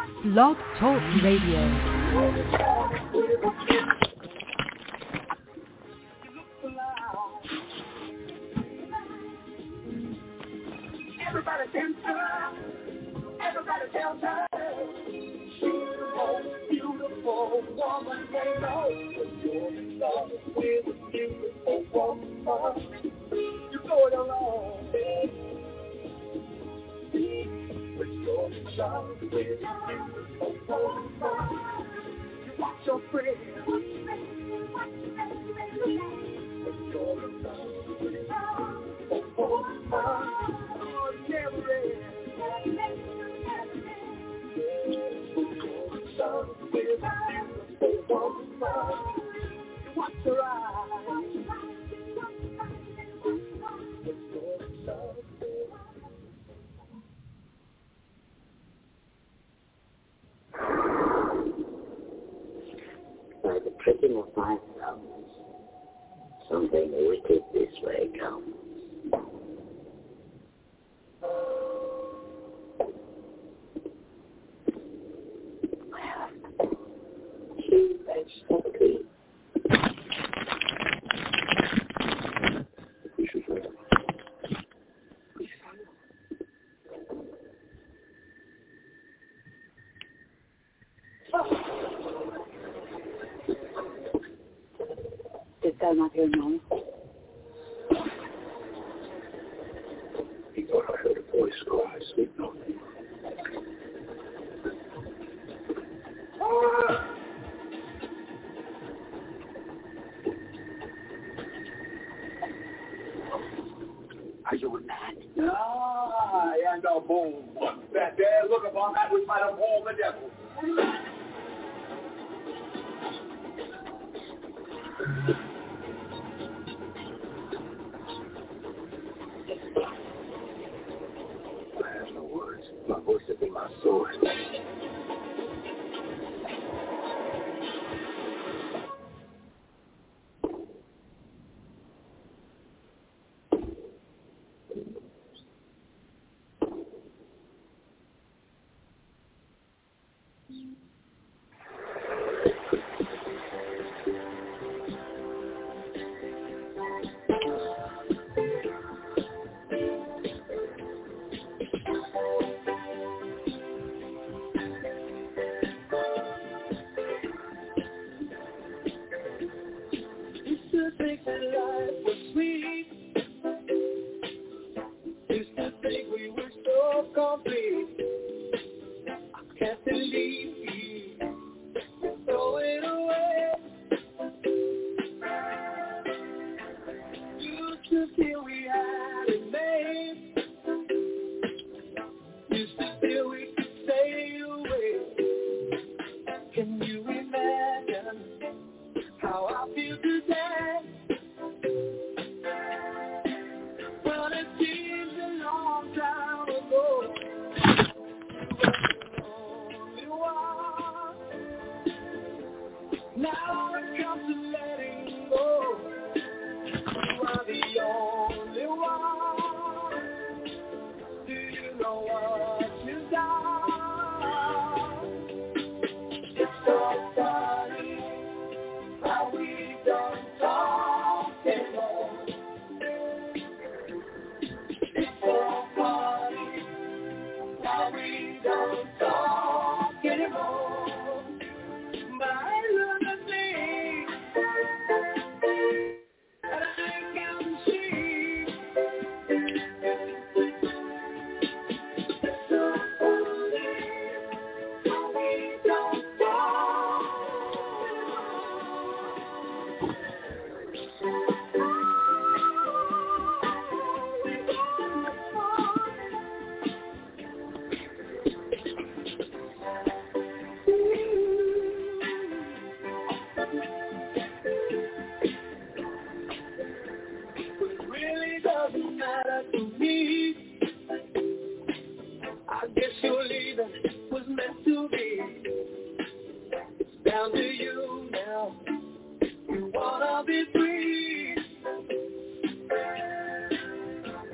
Blog Talk Radio. Everybody dance her, everybody tell her, she's the most beautiful woman they know. You're in love with a beautiful woman. You go it alone, but you're in love with a beautiful woman. You watch your friends, but you're in love with a beautiful woman. Watch your eyes. By the pricking of my thumbs, something wicked this way comes. Exactly. Did that not hear Mom? He thought I heard a voice cry, sleeping on me. Are you a man? Ah, and a boom. That there look upon that which might have warned the devil. I have no words. My voice will be my sword.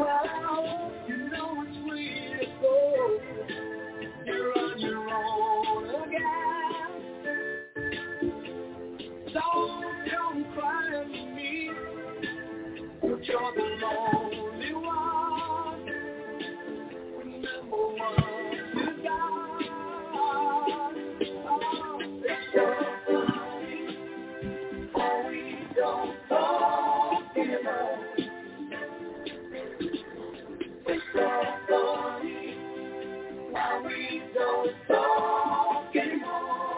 You're on your own. the lonely one. Remember what you got. Oh, it's so funny how we don't talk anymore. It's so funny how we don't talk anymore.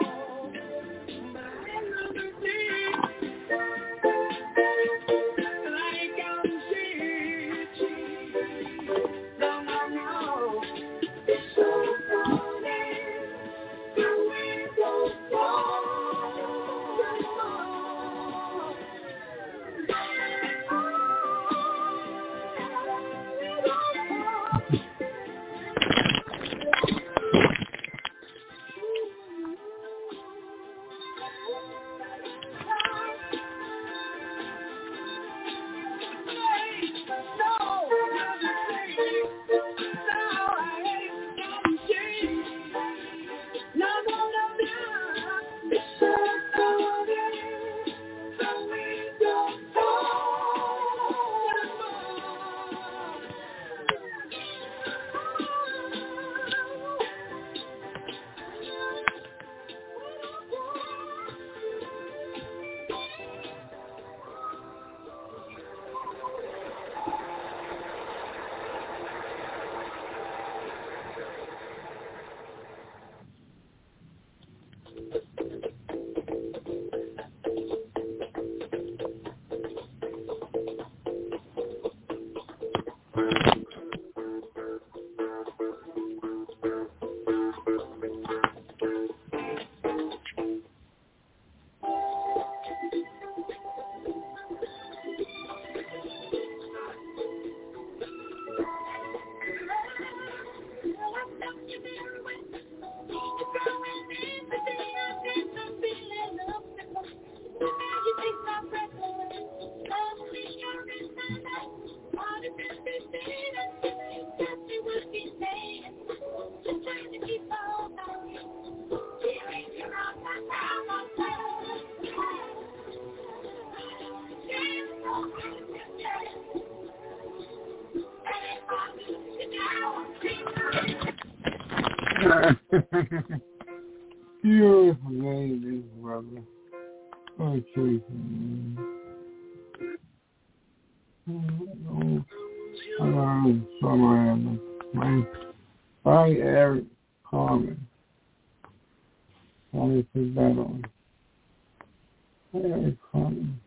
Beautiful ladies, brother. Oh, Jason. By Eric Carmen. Let me put that on. Eric Carmen.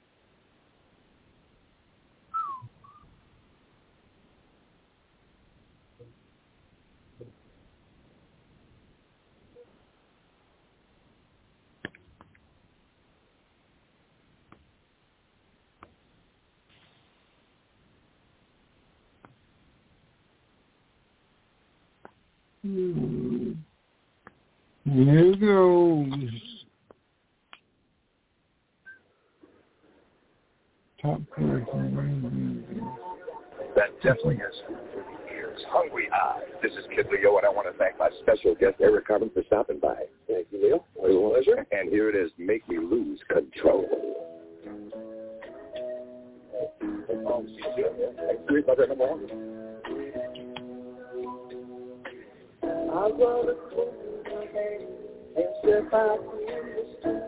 Here goes. Top person. That definitely is food for the ears. Hungry Eye. This is Kid Leo, and I want to thank my special guest, Eric Carmen, for stopping by. Thank you, Leo. Always a pleasure. And here it is, Make Me Lose Control. Next week, Mother in the morning. I wanna close my hand and step out in the street.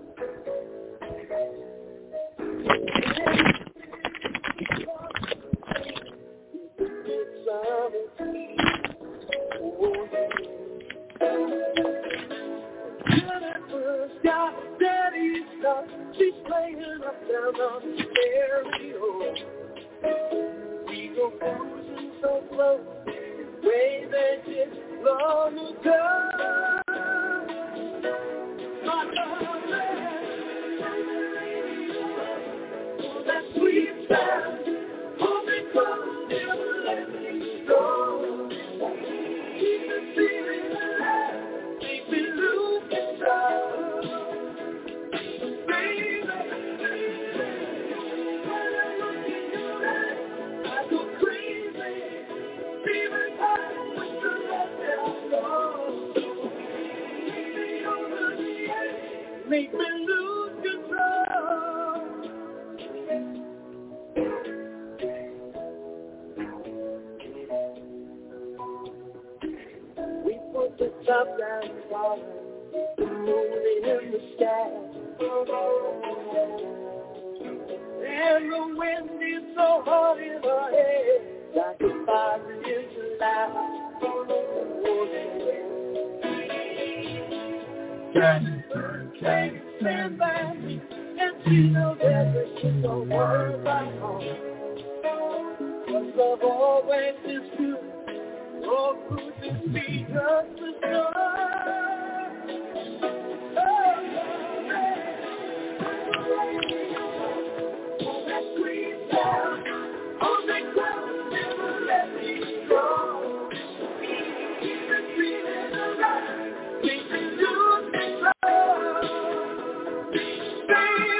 When I first got Daddy's stuff, she's playing up down on the stereo. We go cruising so close, way that just long ago. My love, that sweet sound, hold me close, never let me go. Keep the feeling alive, make me lose control. Baby, when I look in your eyes, I go crazy. Feeling high with the left and go. Baby, over the edge, make me lose control. and water, the moon in the sky. And the wind is so hot in her head, like a fire in July. Can't stand back and feel everything the world I know. But love always is good. Oh, could this be just the start? Oh, that sweet sound, oh, that cloud never let me go. Keep it feeling alive, make me lose control. Baby,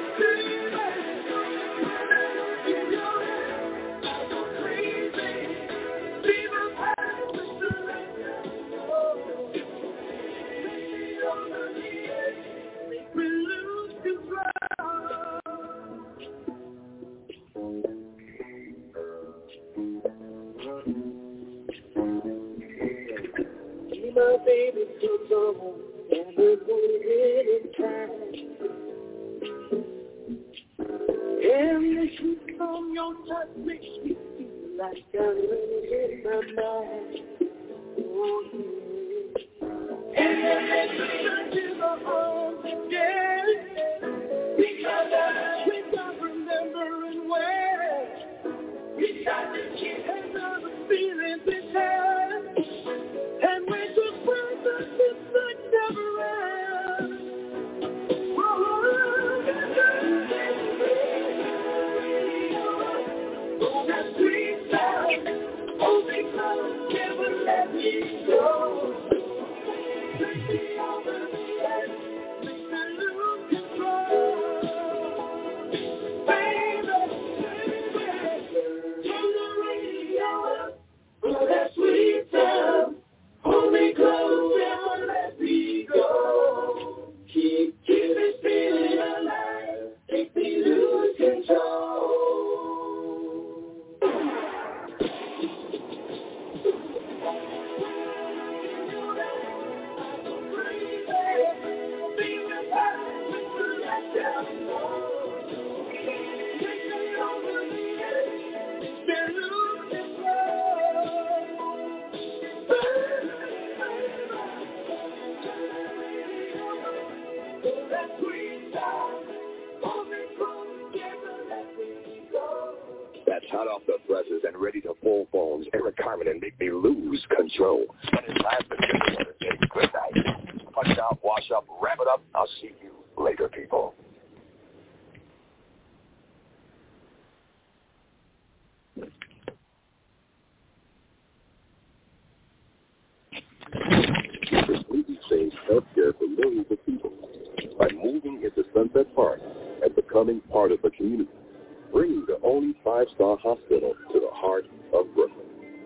in your hands, I go crazy. Leave a path to surrender. Make me over the edge, make me lose control. My baby took over and we're waiting in time. And the heat from your touch makes me feel like I'm in my mind. Oh, yeah. And then makes me touch in the arms again. Because I wake up remembering where we got to keep another feelings in time. And we just break the system never ends. Oh, that sweet sound, only close, never let me go. Take me over the edge, make me lose control. Baby, turn the radio up, oh, that sweet sound. Hold me close, never let me go. Keep this feeling alive, make me lose control. That's hot off the presses and ready to full phones. Eric Carmen and Make Me Lose Control. And it's last but not least, good night. Punch out, wash up, wrap it up. I'll see you later, people. Completely changed healthcare for millions of people by moving into Sunset Park and becoming part of the community, bringing the only five-star hospital to the heart of Brooklyn.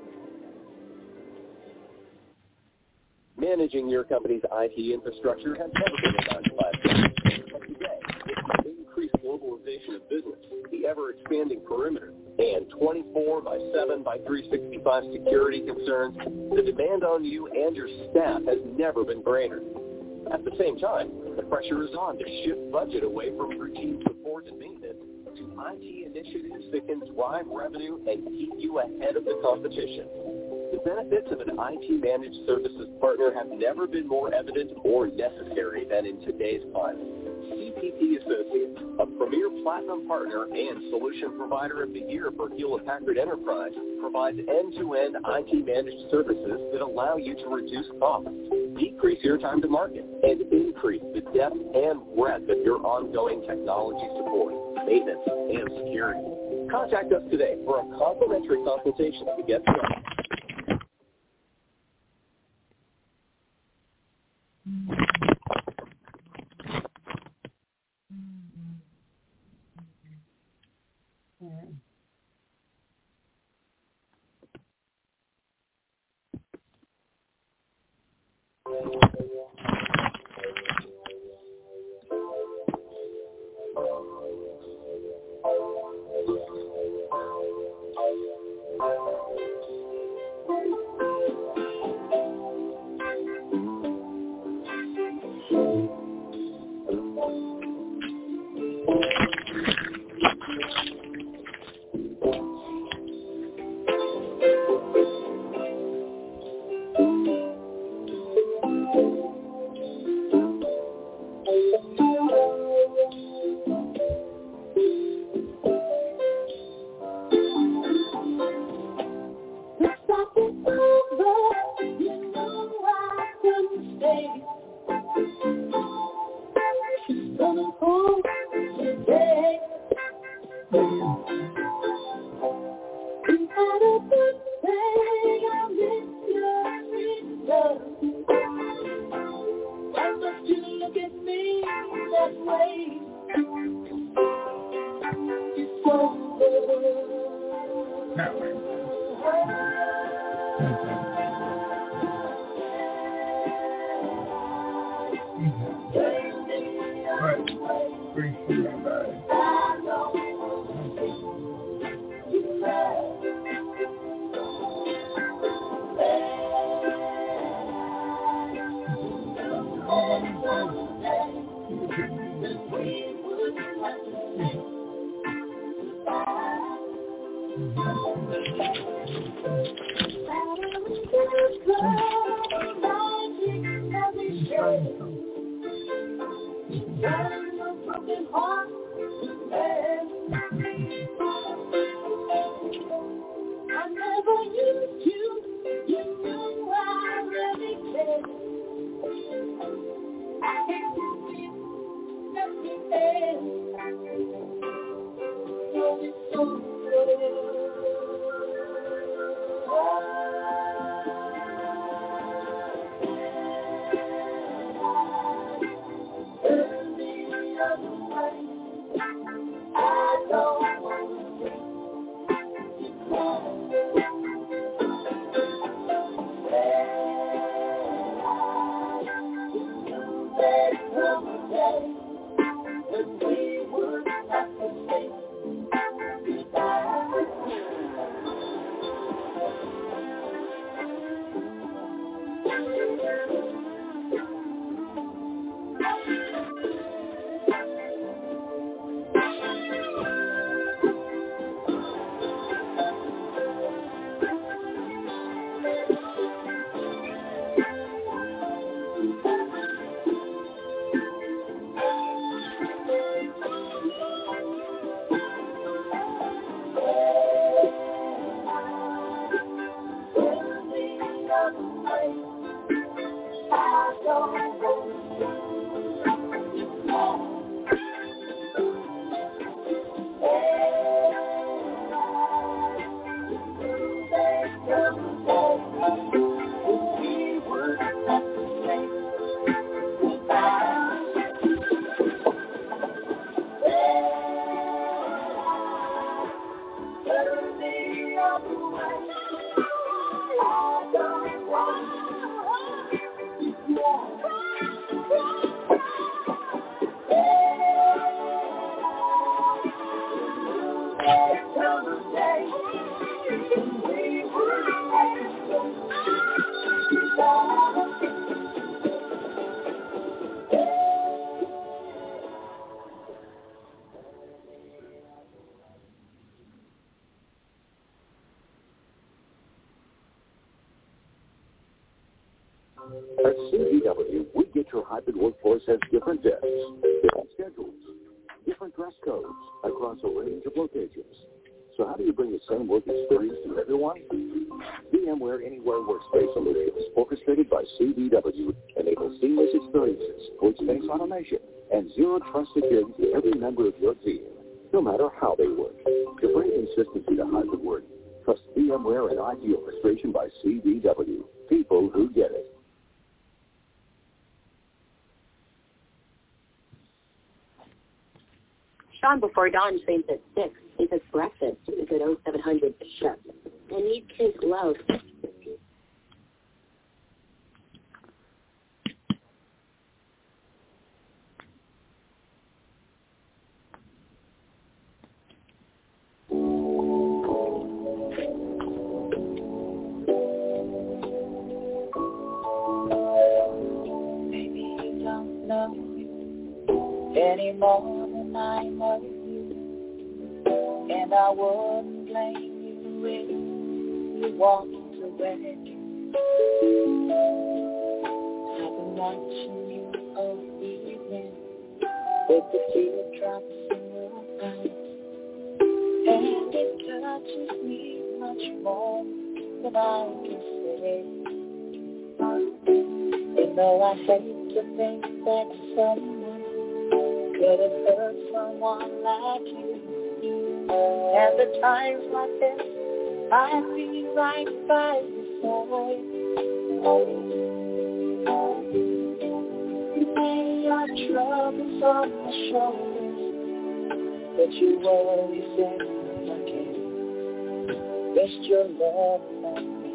Managing your company's IT infrastructure has never been a non-platform. But today, with the increased globalization of business, the ever-expanding perimeter, and 24/7/365 security concerns, the demand on you and your staff has never been greater. At the same time, the pressure is on to shift budget away from routine support and maintenance to IT initiatives that can drive revenue and keep you ahead of the competition. The benefits of an IT managed services partner have never been more evident or necessary than in today's climate. CPP Associates, a premier platinum partner and solution provider of the year for Hewlett-Packard Enterprise, provides end-to-end IT managed services that allow you to reduce costs, decrease your time to market, and increase the depth and breadth of your ongoing technology support, maintenance, and security. Contact us today for a complimentary consultation to get started. coming home today. You had a good day, I miss your love. Why don't you look at me that way? So That way. Right. Bring some of that. I never used you, you know I really care. I hate to see nothing else. So it's so turn the other way. I don't want to see you cry. There's come a day when we would have to say goodbye. At CDW, we get your hybrid workforce has different desks, different schedules, different dress codes across a range of locations. So how do you bring the same work experience to everyone? VMware Anywhere Workspace Solutions, orchestrated by CDW, enable seamless experiences, workspace automation, and zero trust security to every member of your team, no matter how they work. To bring consistency to hybrid work, trust VMware and IT orchestration by CDW. People who get it. Sean before dawn trains at 6. He says breakfast is at 0700 sharp. I need kids love. Maybe you don't know any more than I know you, and I wouldn't blame you if you walked away. I've been watching you all evening with the teardrops in your eyes, and it touches me much more than I can say. You know I hate to think that someone But it hurts someone like you. And at times like this, I feel right by your side. You lay your troubles on my shoulders, but you always say I can't rest your love on me.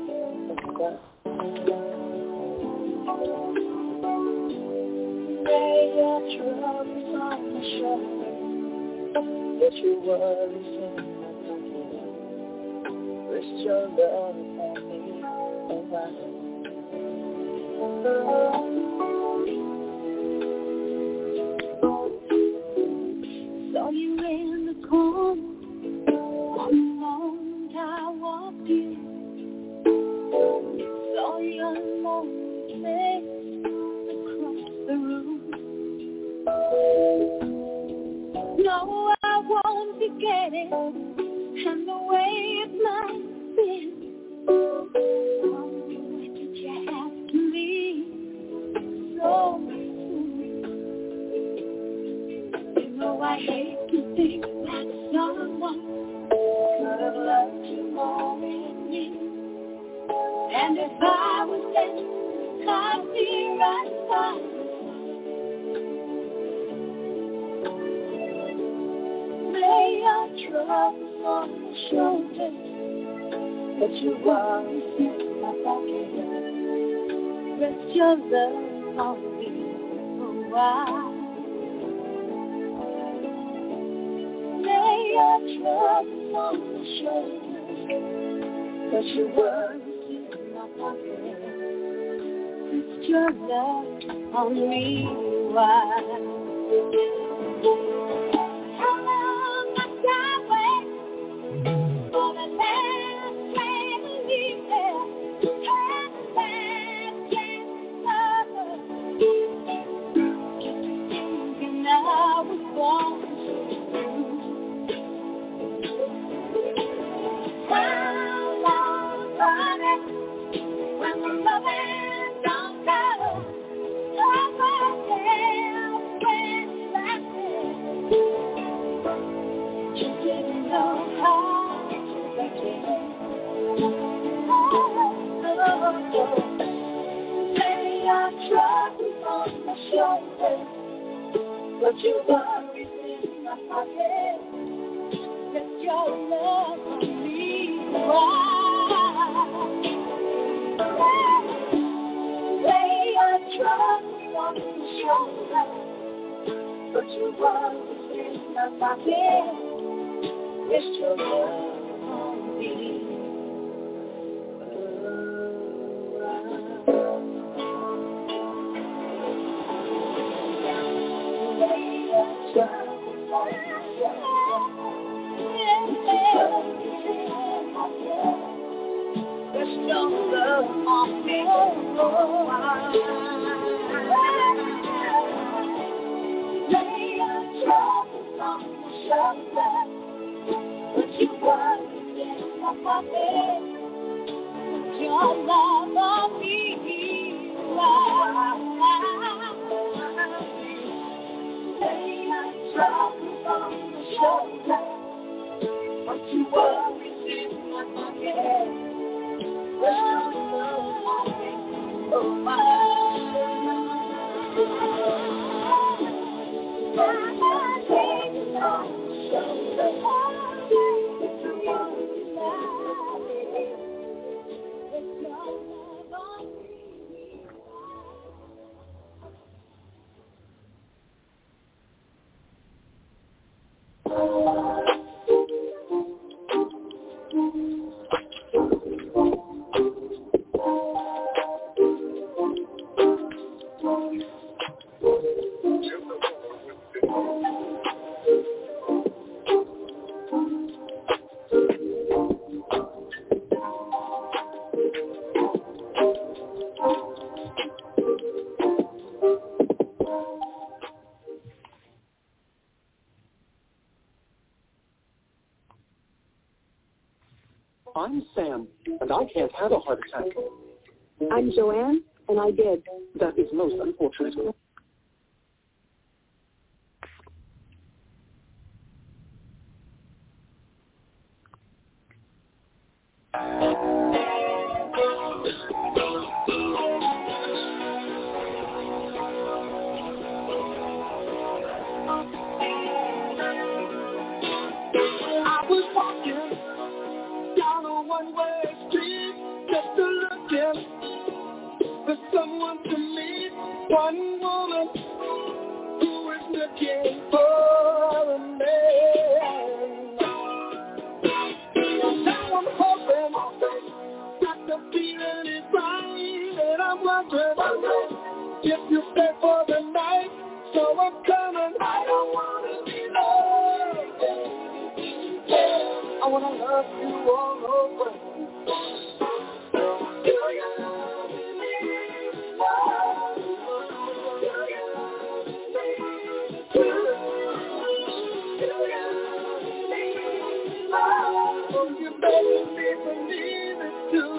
Lay your troubles on my shoulders, but you always say I can't rest your love on me. Saw you in the corner, on the moment I walked in. Saw your lonely face across the room. No, I won't forget it, and the way it might have been. What did you have to leave so soon? You know I hate to think that someone could have loved you more than me. And if I was dead, I'd be right by you. Lay your troubles on my shoulders, but you always in my pocket. Rest your love on me for a while. Lay your troubles on my shoulders, but you always in my pocket. Rest your love on me for a while. How long must I wait for the last train to leave there? And the last chance to love. Thinking I was born to lose. How long, honey, when the loving don't go? How much else can I say? You didn't know how to begin. Lay your troubles on my shoulders, but you always in my pocket. Let your love on me wild. Lay your troubles on my shoulders, but you always in my pocket. Rest your love on me. Lay your troubles on my shoulders. Rest your love on me. Lay your troubles on my shoulders, but you always in my pocket. Put your love on me. Lay your troubles on my shoulders, but you always in my pocket. Put your love on me. Oh my. I'm Sam, and I can't have a heart attack. I'm Joanne, and I did. That is most unfortunate. one-way street, just to look in for someone to meet. One woman who is looking for a man. Now I'm hoping that the feeling is right, and I'm wondering if you stay for the night. So I'm coming. I don't wanna be loved. I wanna love you all over. Do you love me? Love. Do you love me? True. Do you love me? Love. Oh, you make me believe it too.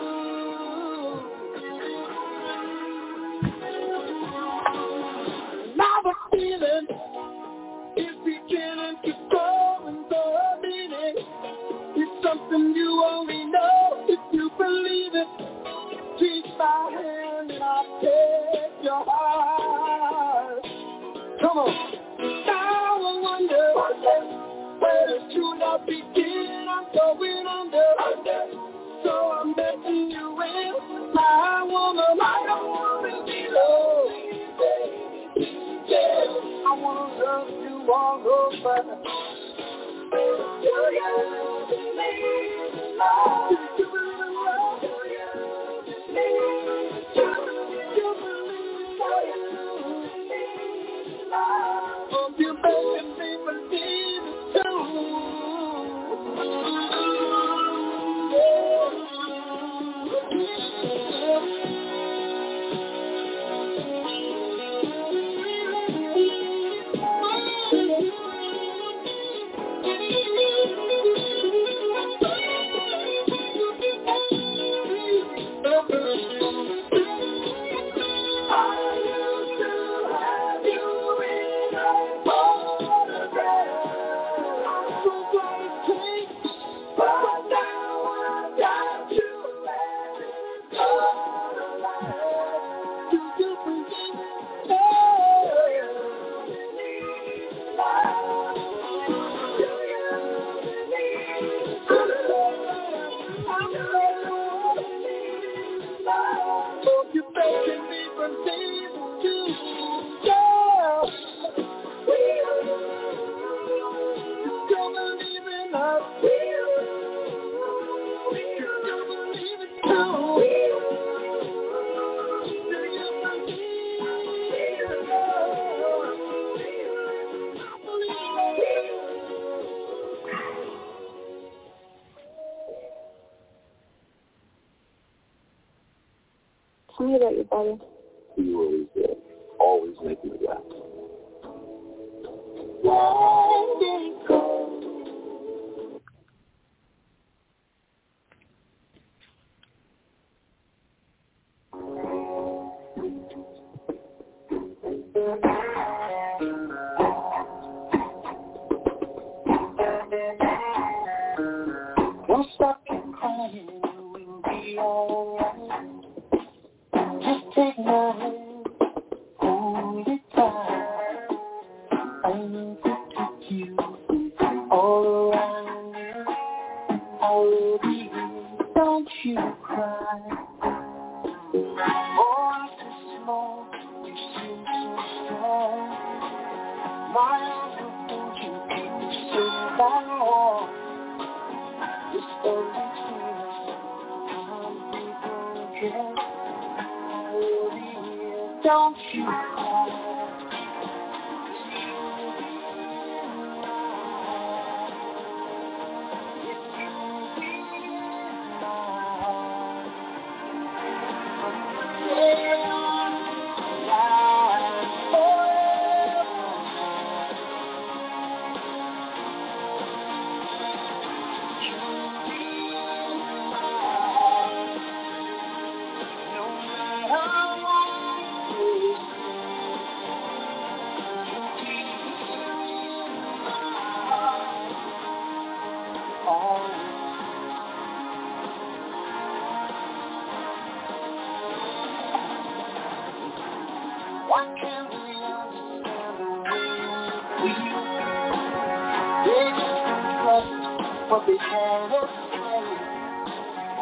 Now the feeling is beginning to grow and dominating. It's something you only know if you believe it. Take my hand and I'll take your heart. Come on. Now I wonder where does true love begin? I'm going under. So I'm letting you in, my woman. I don't want to be low. I wanna love you all over. Do you believe in love? Do you believe in love? Do you believe in love? Oh, you make me believe it too. Tell me about your brother. You always did. Always make me laugh. Don't stop crying, we'll be alright. Just take my hand, hold it tight. I need to keep you all around you. I will be here, don't you cry. Voice is small, you seem so strong. My arms will hold you, keep you safe and warm. This love between us can't be broken. Don't you cry. Why can't we understand the way we feel? They just trust what they can't explain.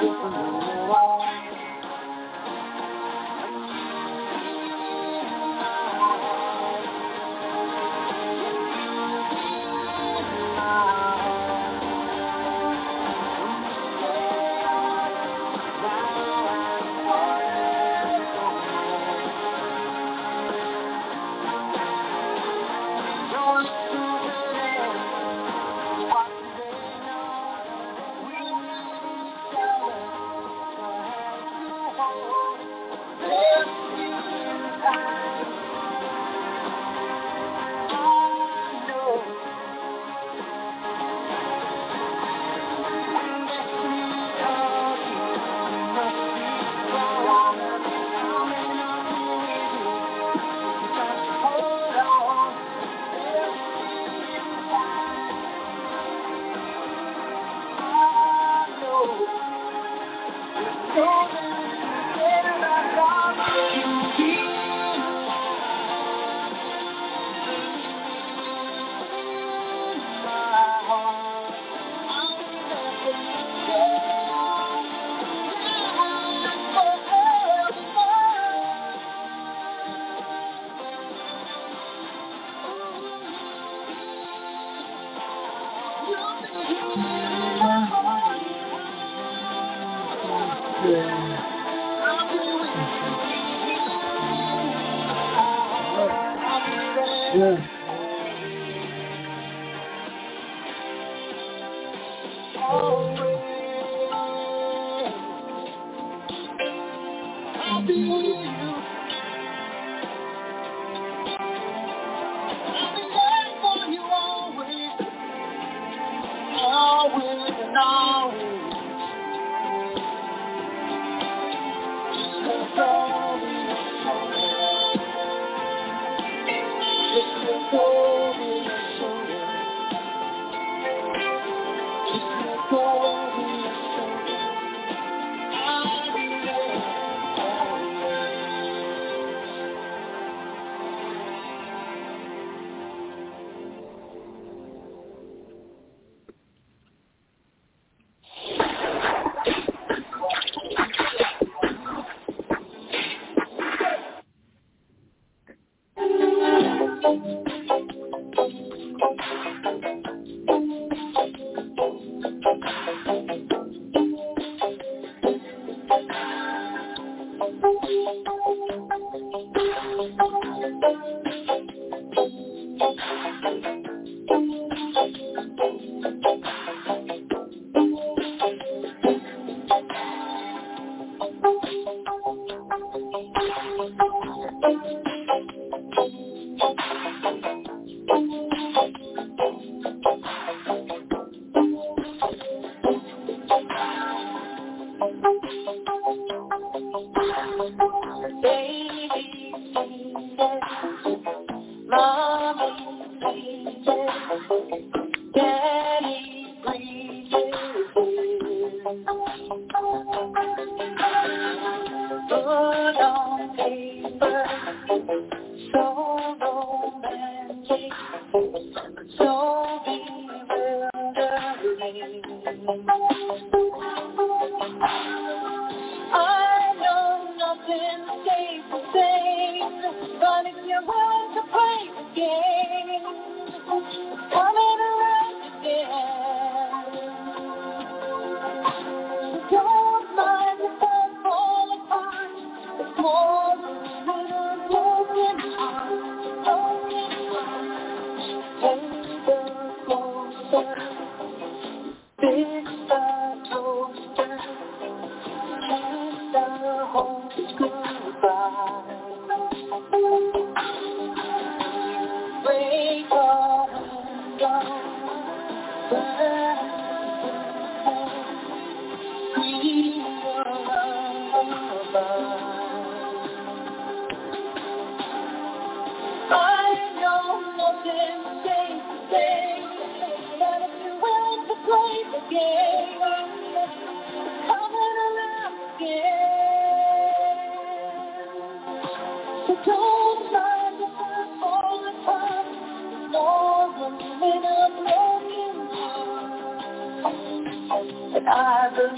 I believe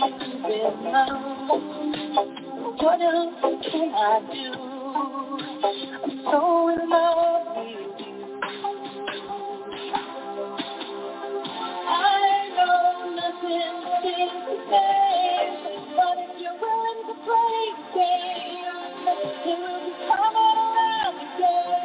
in love. What else can I do? I'm so in love with you. I know nothing seems to say, but if you're willing to play the game, you will be coming around again.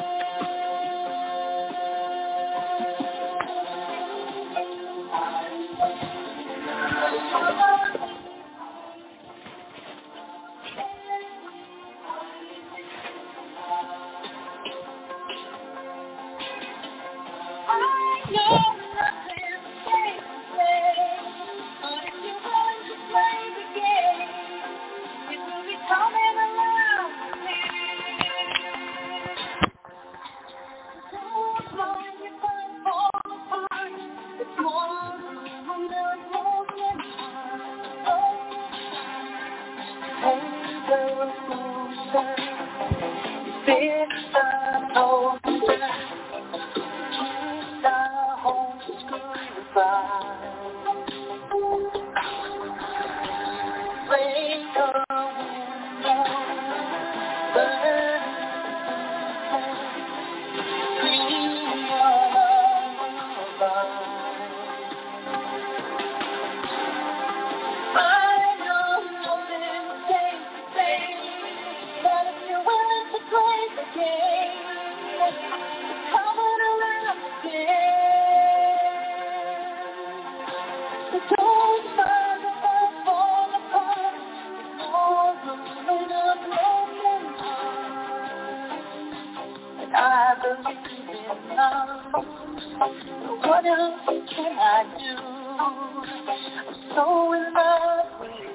What else can I do? I'm so in love with you.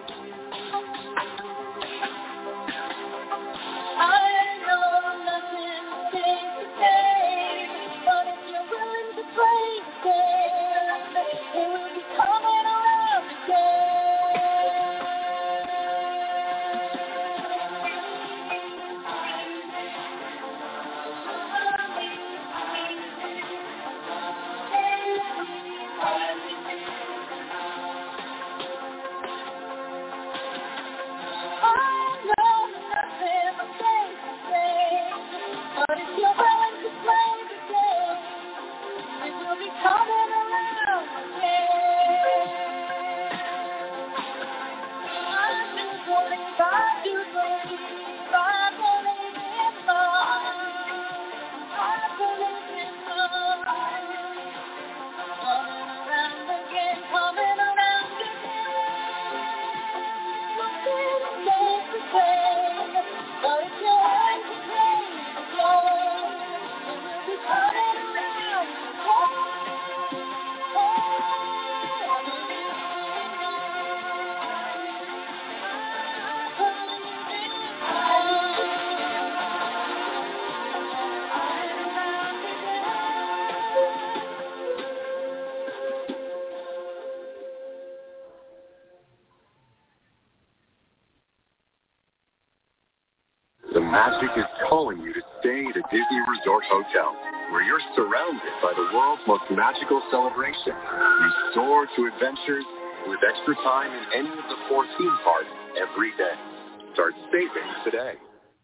I know nothing seems to change, but if you're willing to play the game, you will be coming around again. But if you're willing to play the game, it will be coming around again. I've been going back to believe, I believe in love. I believe in love. Coming around again, coming around again. Nothing stays the same, but if you're willing to play the game, it will be coming around. The magic is calling you to stay at a Disney Resort Hotel, where you're surrounded by the world's most magical celebration. You soar to adventures with extra time in any of the 4 theme parks every day. Start saving today.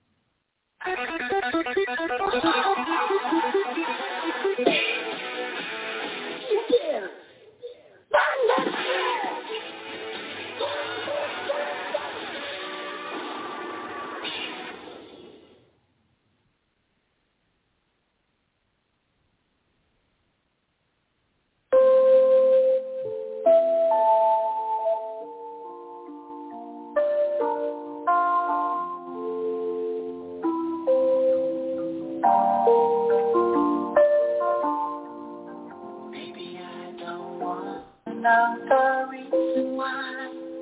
The reason why,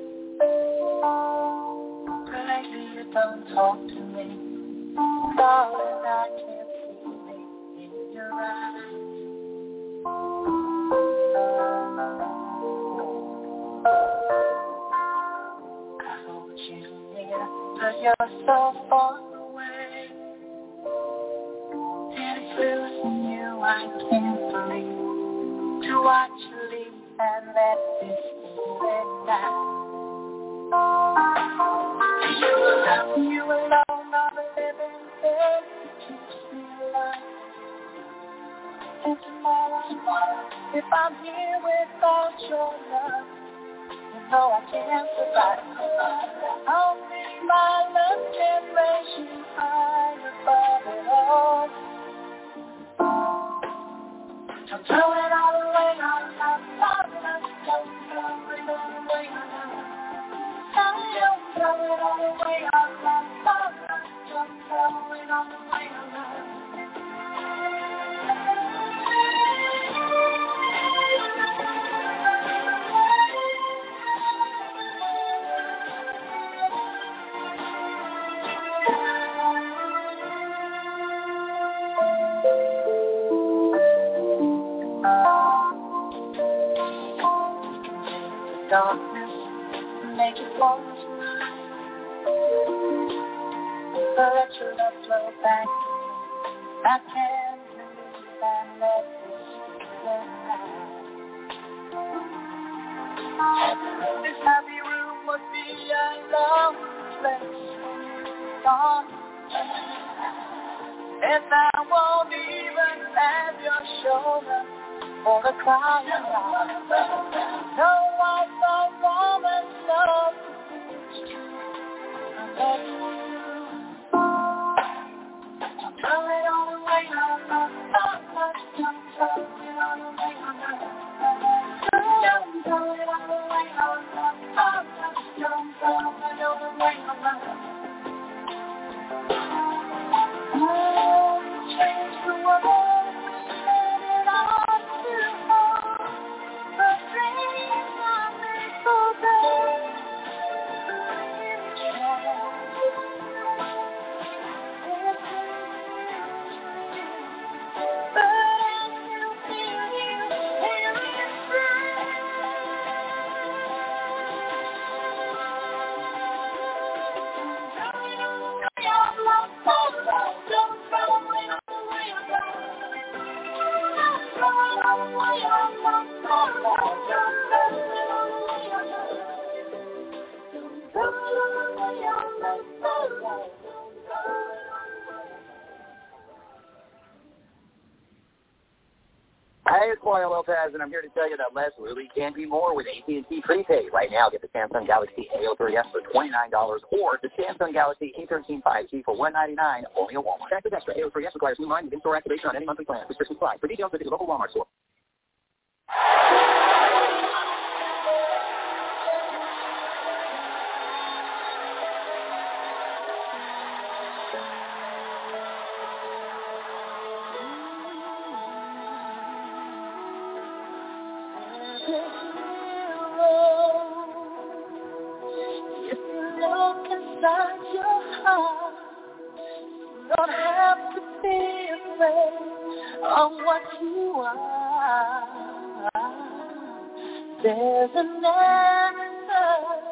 but lately you don't talk to me, darling, I can't see it in your eyes. I hold you near, but you're so far away, and it's losing you I can't believe, to watch you leave and let this be die. You alone are the living thing that keeps me alive. And tomorrow, if I'm here without your love, you know I can't survive. Only my love can raise you high above it all. I'm throwing all away, all I'm falling, I'm throwing all away, I'm throwing all away, all I'm falling, I'm throwing all away, darkness, make it close. Let your love flow back. I can't believe I let this feeling hide. This happy room would be a lonely place when you're gone. And I won't even have your shoulder for the crying out. No one, no woman knows I love you. Throw it all away, I'm not throw it all away, I'm not throw it all away, I'm not throw it all away, I'm not. Oh, change the world, we made it all too hard. The dreams I made for them, Hey, it's Mario Lopez, and I'm here to tell you that less really can be more with AT&T Prepaid. Right now, get the Samsung Galaxy A03s for $29 or the Samsung Galaxy A13 5G for $199, only at Walmart. Check the extra. A03s requires new line with in-store activation on any monthly plan. Restrictions apply. For details, visit your local Walmart store. Don't have to be afraid of what you are. There's an answer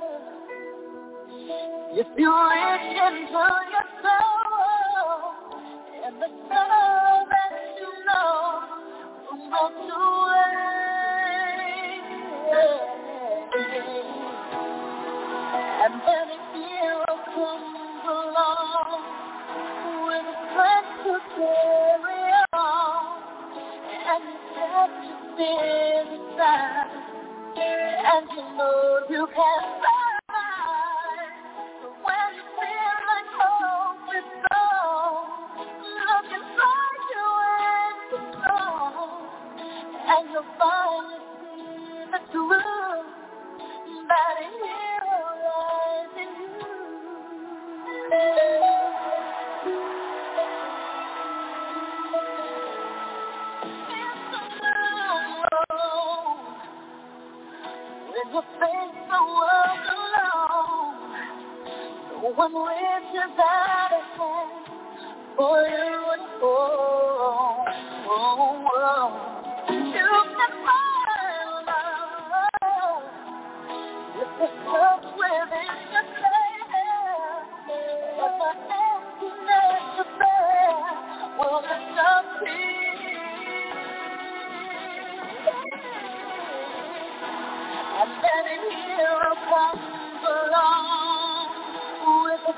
if you reach into your soul, and the soul that you know will melt away. And then a hero comes along with strength to carry on, and you have to feel the sign, and you know you can survive. But when you feel like hope is gone, look inside you and you're strong, and you'll finally see the truth that a hero lies in you. When you face the world alone, no one reaches out a hand for you and you can find love with the love within your hand, but the emptiness you bear will disappear. And then a hero comes along with a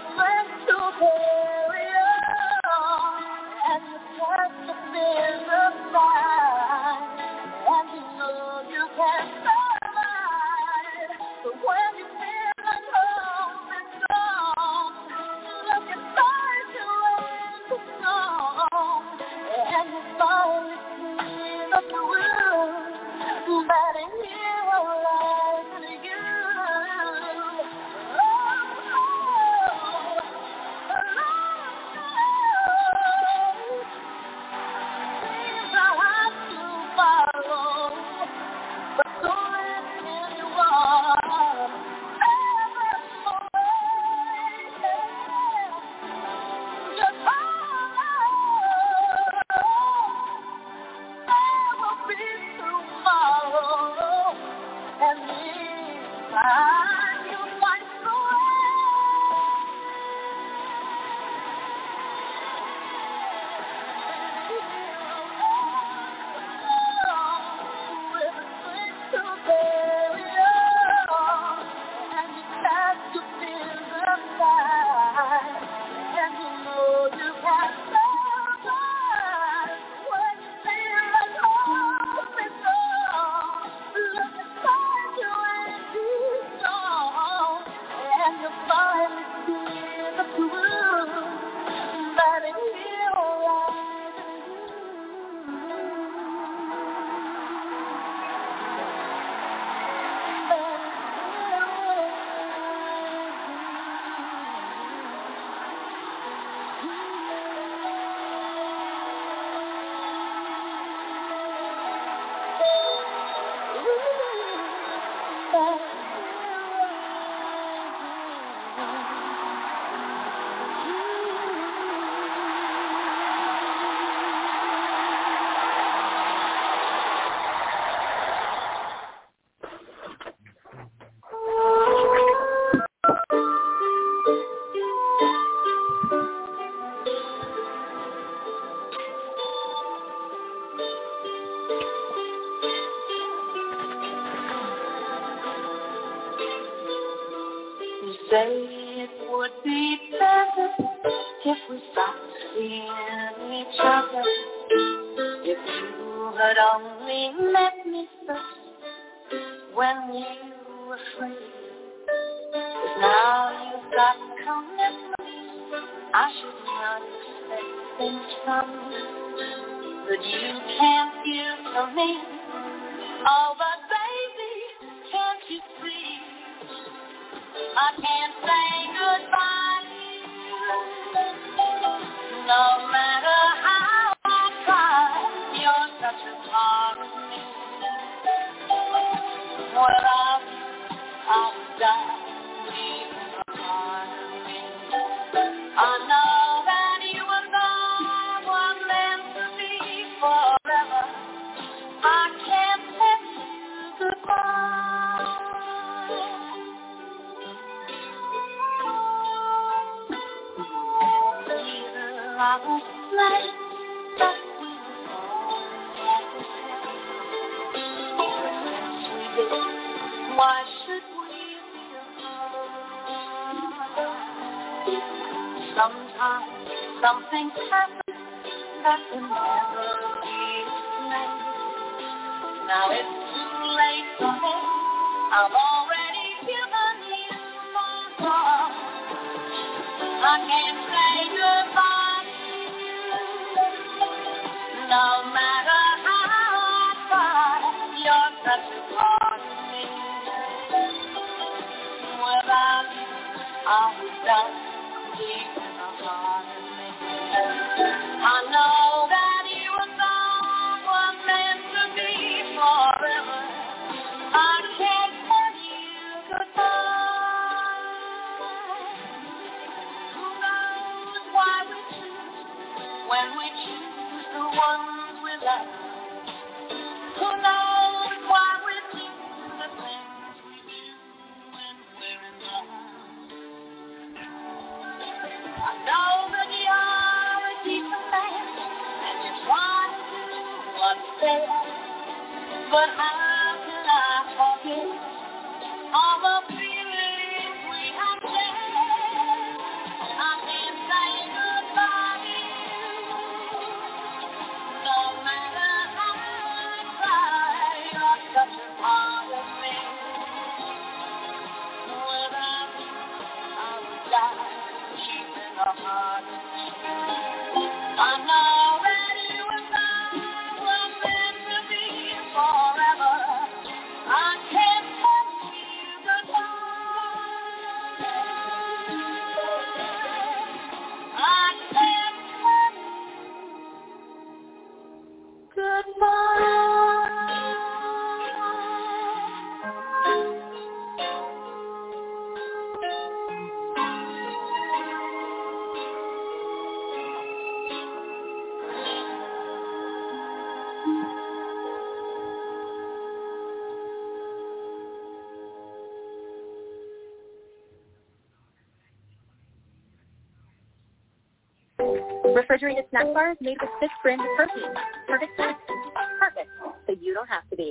Refrigerated snack bars made with 6 grams of protein. Perfect size. Perfect. So you don't have to be.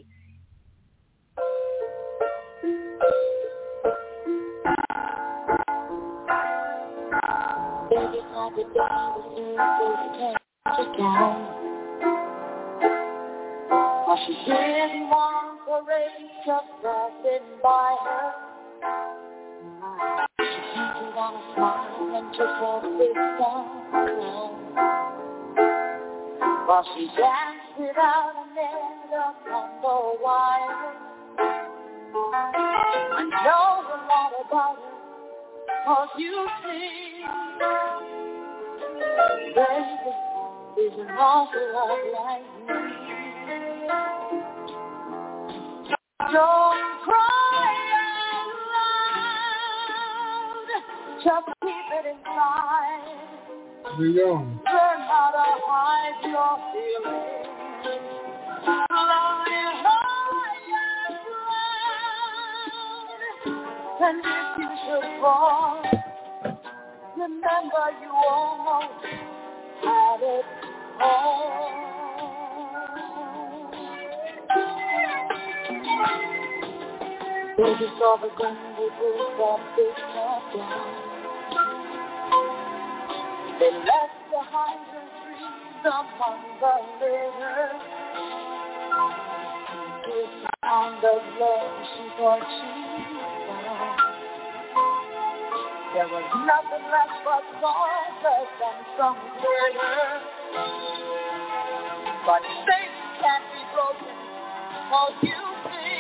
She didn't want parade just passing by her. She on a smile and took her big song while she danced without a net upon the wire. I know a lot about her, 'cause you see, baby, is an awful lot like me. Don't cry out loud, just keep it inside. Learn how to hide your feelings. Lie high and proud, and if you should fall, remember you almost had it all. Baby saw the gun, they pulled that big cat down. They left behind the trees among the litter. On the blood she thought she found. There was nothing left but sawdust and some glitter. But faith can't be broken, 'cause you see,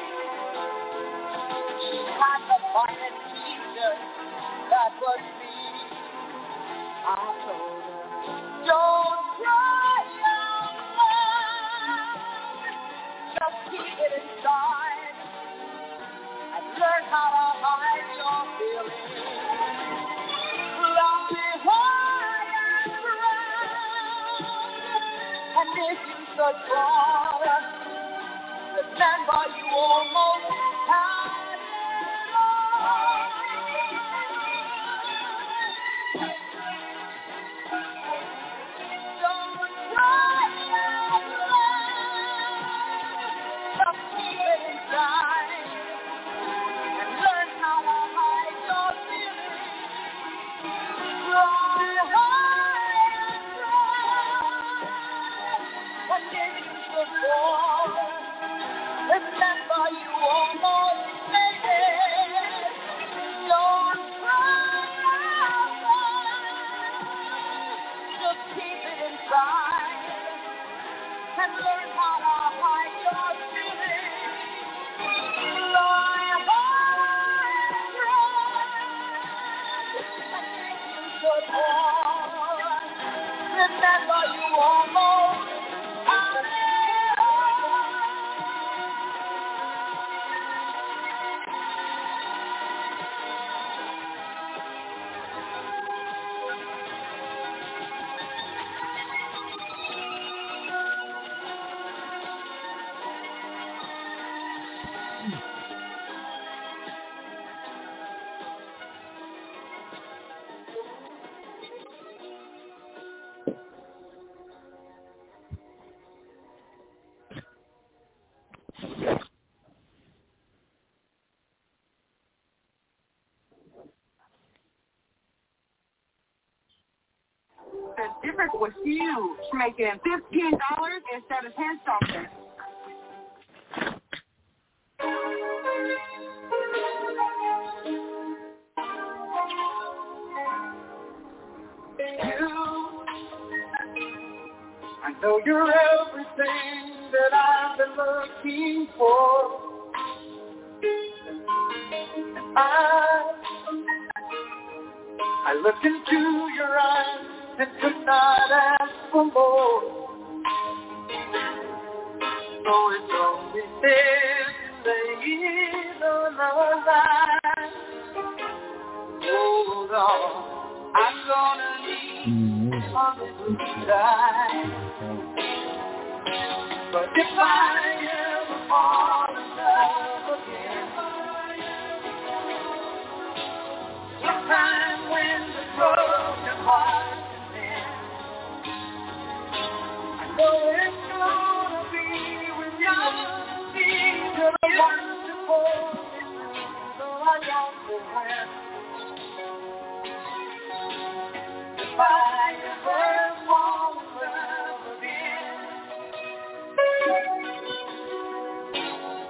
she had the finest teacher that was me. I told her, don't cry out loud, just keep it inside and learn how to hide your feelings. Lie high and proud, and if you should fall, remember you almost had it all. Don't cry out loud, just keep it inside and learn how to hide your feelings. Lie high and proud, and if you should fall, remember you almost made it. Don't cry out loud, just keep it inside and learn how to hide your feelings. Lie high and proud, and if you should fall, remember you almost had it all. The difference was huge, making $15 instead of $10. I know you're everything that I've been looking for. I looked into your eyes and could not ask for more. So it's only fair to lay on the line. Hold on, I'm gonna need a little time. But if I ever fall in love again, sometime when the broken heart is in, I know it's gonna be with you. You're the one to hold me through, so I don't know when. If I ever fall in love again,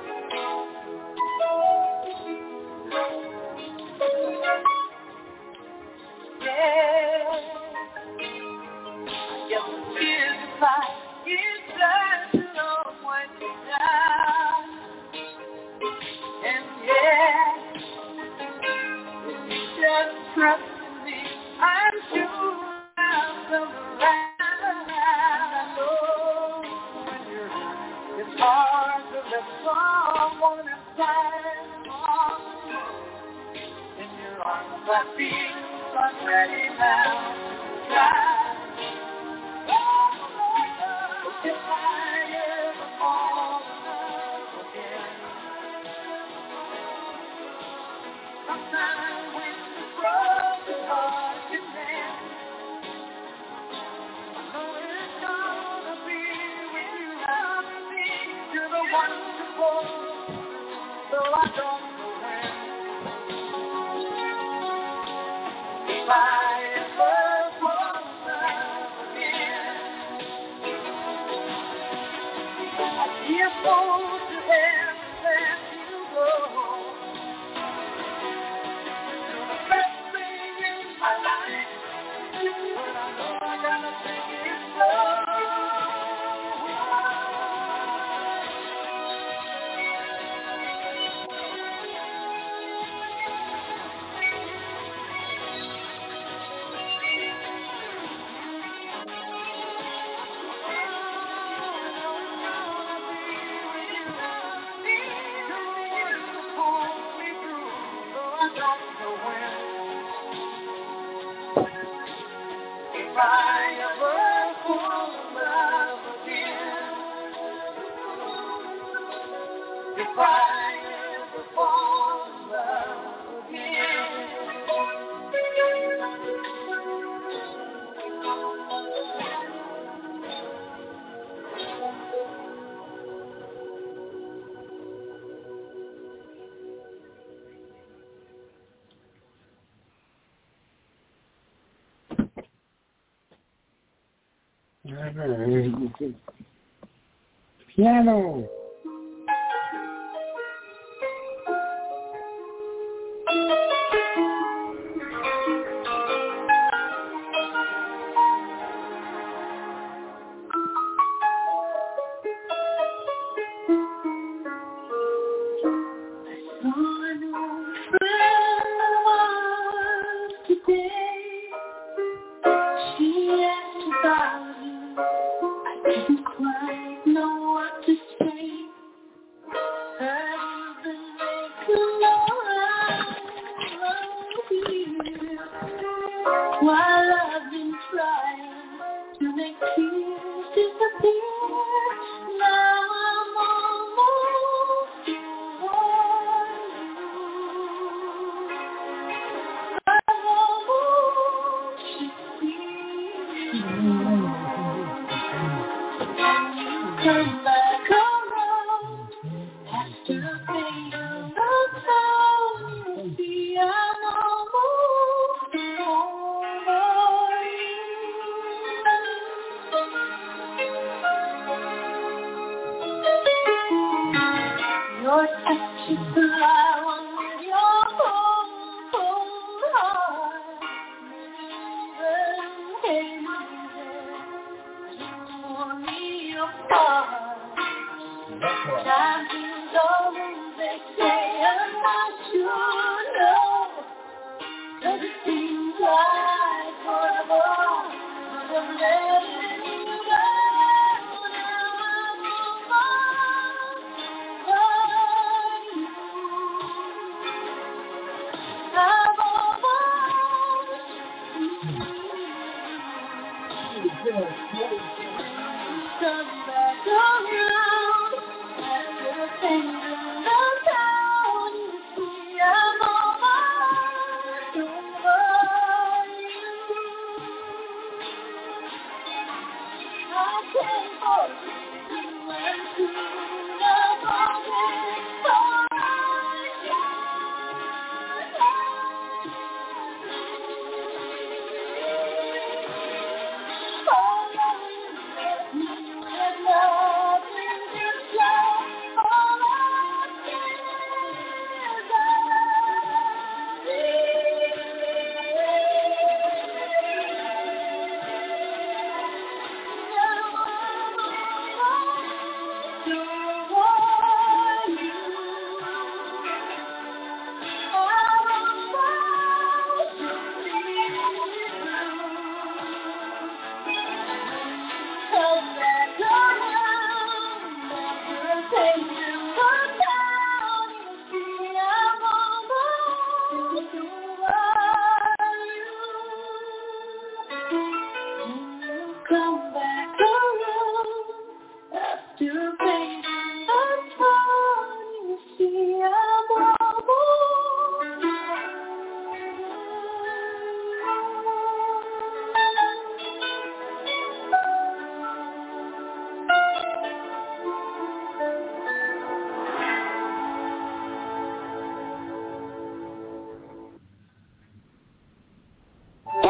Piano.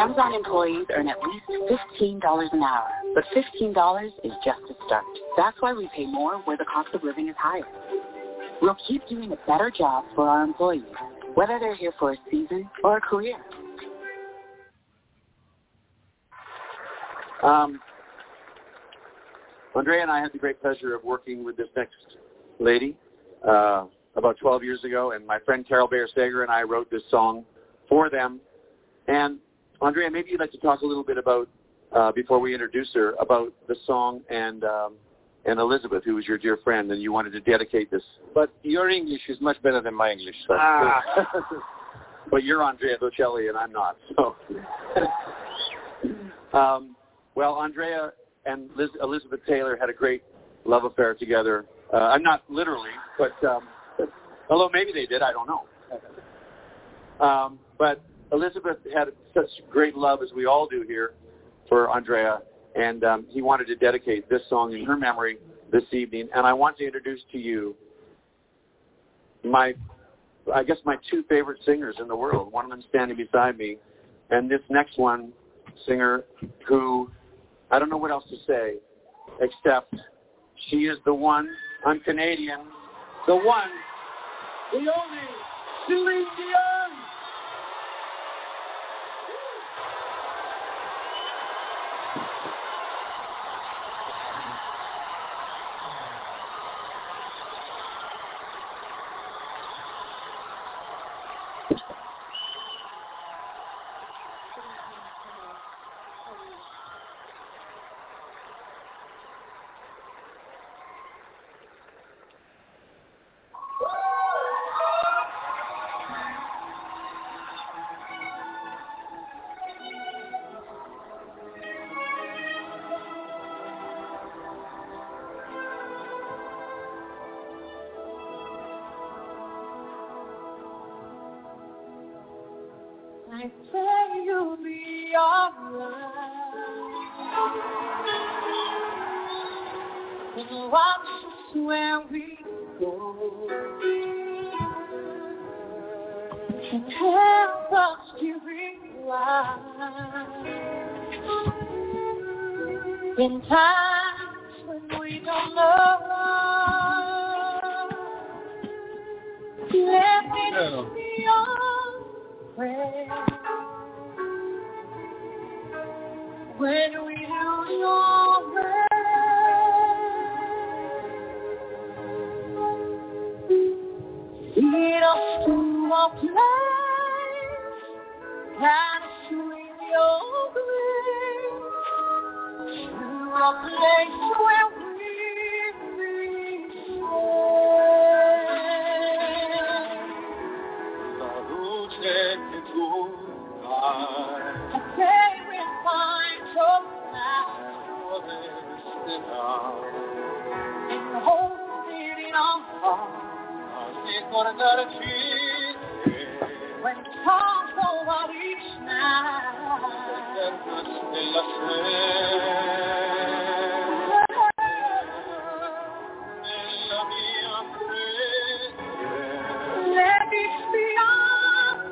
Amazon employees earn at least $15 an hour, but $15 is just a start. That's why we pay more where the cost of living is higher. We'll keep doing a better job for our employees, whether they're here for a season or a career. Andrea and I had the great pleasure of working with this next lady about 12 years ago, and my friend Carol Bayer-Sager and I wrote this song for them. And Andrea, maybe you'd like to talk a little bit about, before we introduce her, about the song and Elizabeth, who was your dear friend, and you wanted to dedicate this. But your English is much better than my English. So. But you're Andrea Bocelli, and I'm not. So, well, Andrea and Elizabeth Taylor had a great love affair together. I'm not literally, but although maybe they did, I don't know. But Elizabeth had such great love, as we all do here, for Andrea, and he wanted to dedicate this song in her memory this evening. And I want to introduce to you my two favorite singers in the world. One of them standing beside me, and this next one, singer who, I don't know what else to say, except she is the one. I'm Canadian. The one, the only, Celine Dion. I say you'll be alright. And watch us where we go. And help us to realize in times when we don't know. Let me be your friend. When we lose your way, lead us to a place that's sweet your grace, to a place where we be safe. And hold it in our hearts when songs go out each night. Let me be our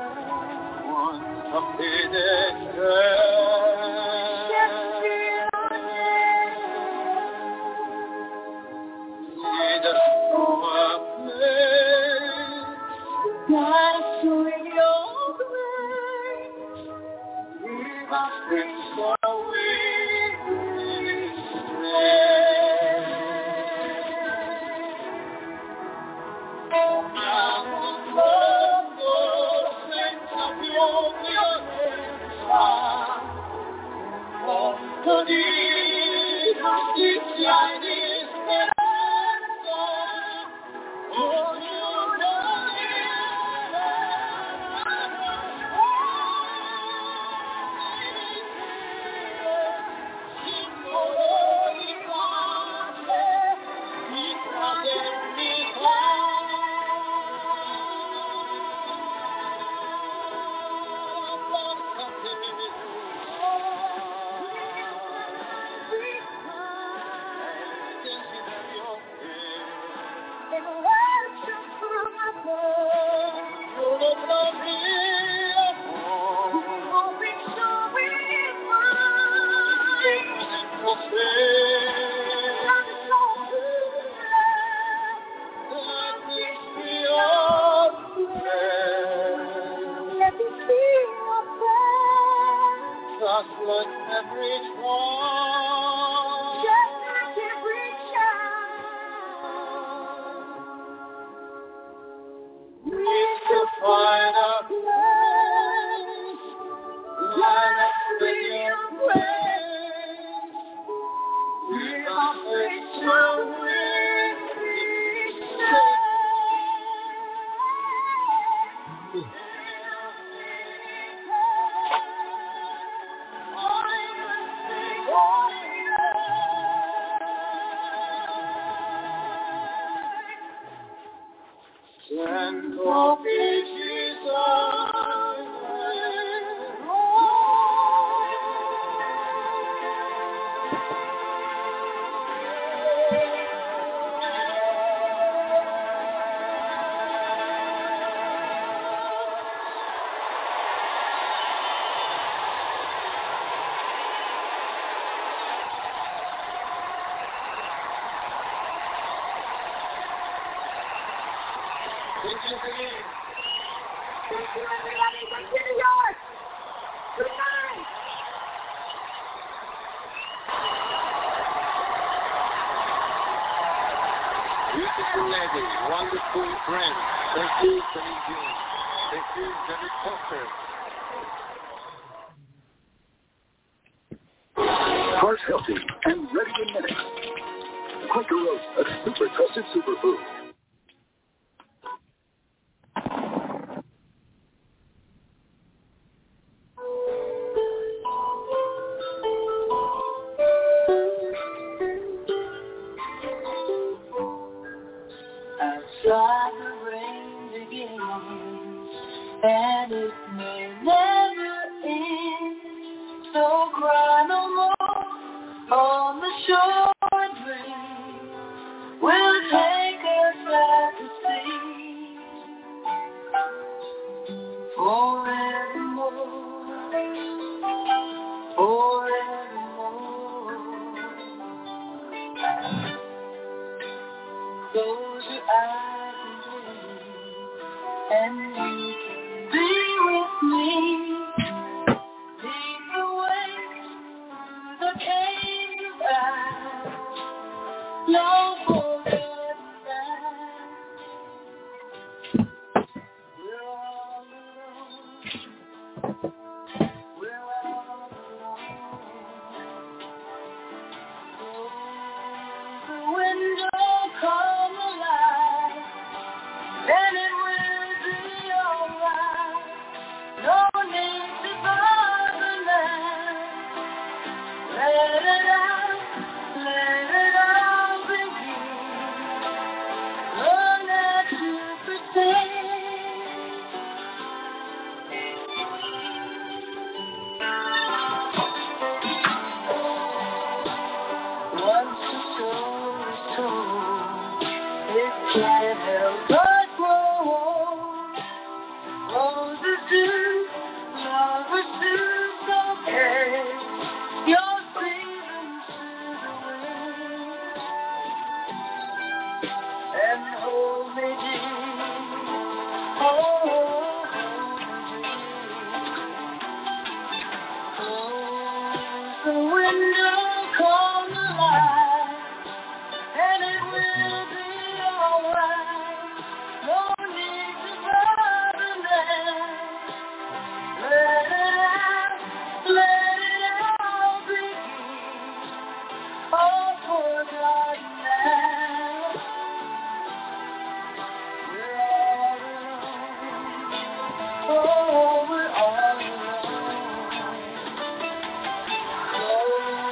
God, to your grace, leave us free so we stay. just like every child. Just like every child. Need to find a place where I feel your grace. We are faithful with each other. And oh, wonderful friends. Thank you, Tony Jones. Thank you, David Foster. Heart healthy and ready in minutes. Quaker Oats, a super trusted superfood. Outside the rain begins, and it may never end. So cry no more on the shore dream. We'll take us out to sea forevermore, forevermore. Close your eyes and you can be with me. Lead the way through the cave of eyes. No forever now. We're all alone. We're all alone. Close the window, come alive, and it will be alright. No need to bother now. Let it out begin. Learn how to pretend. Once the story is told, it can't help but grow old. Roses do, lovers do, so carry your feelings to the wind and hold me dear. Hold me dear. Close the window, come alive, and it will be alright. No need to bother now. Let it out begin. All forgotten now. We're all alone. Oh, we're all alone. Close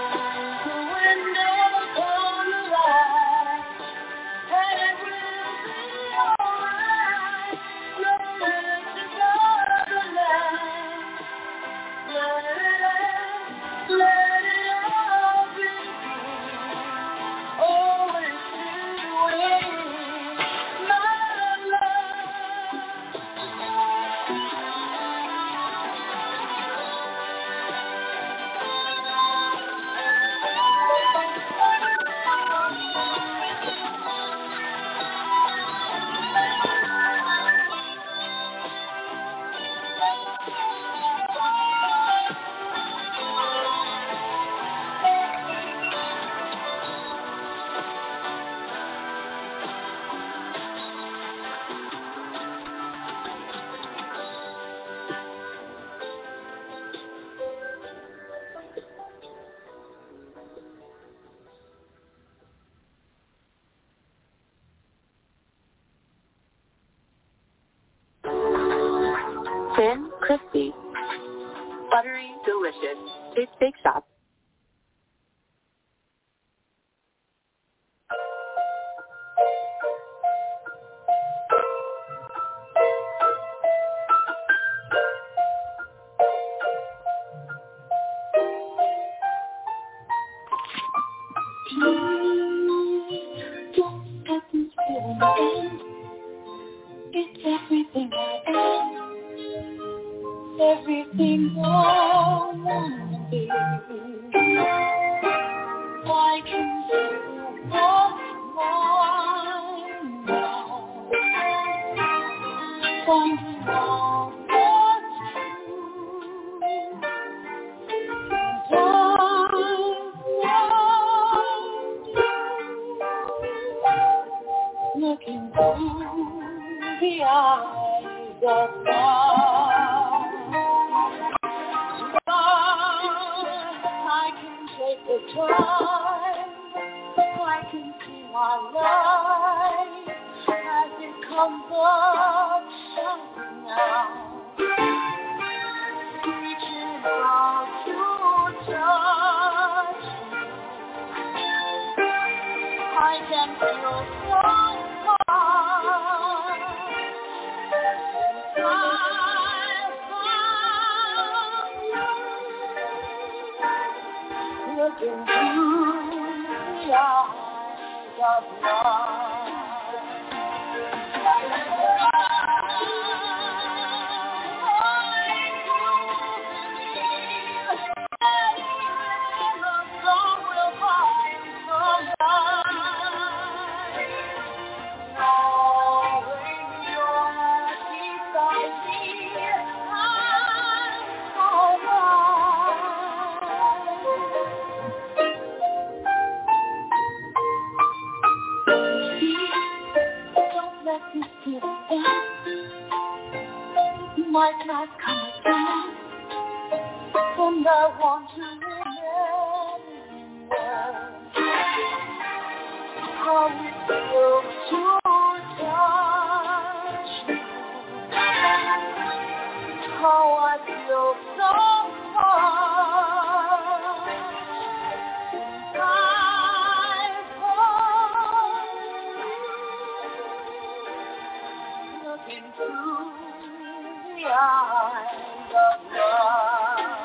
Thin, crispy, buttery, delicious. It's Bake Shop. Don't let this feeling end. It's everything I am, everything I want to be. I can do what's mine now, finding out what's true. Looking through the eyes of love, I can take the time, I can see my life as it comes up shining now, reaching out to touch. I can feel so far. Looking through the eyes of love. You might not come again, and I want to remember how it feels to touch you, how I feel so far, and I fall looking through the eyes of love.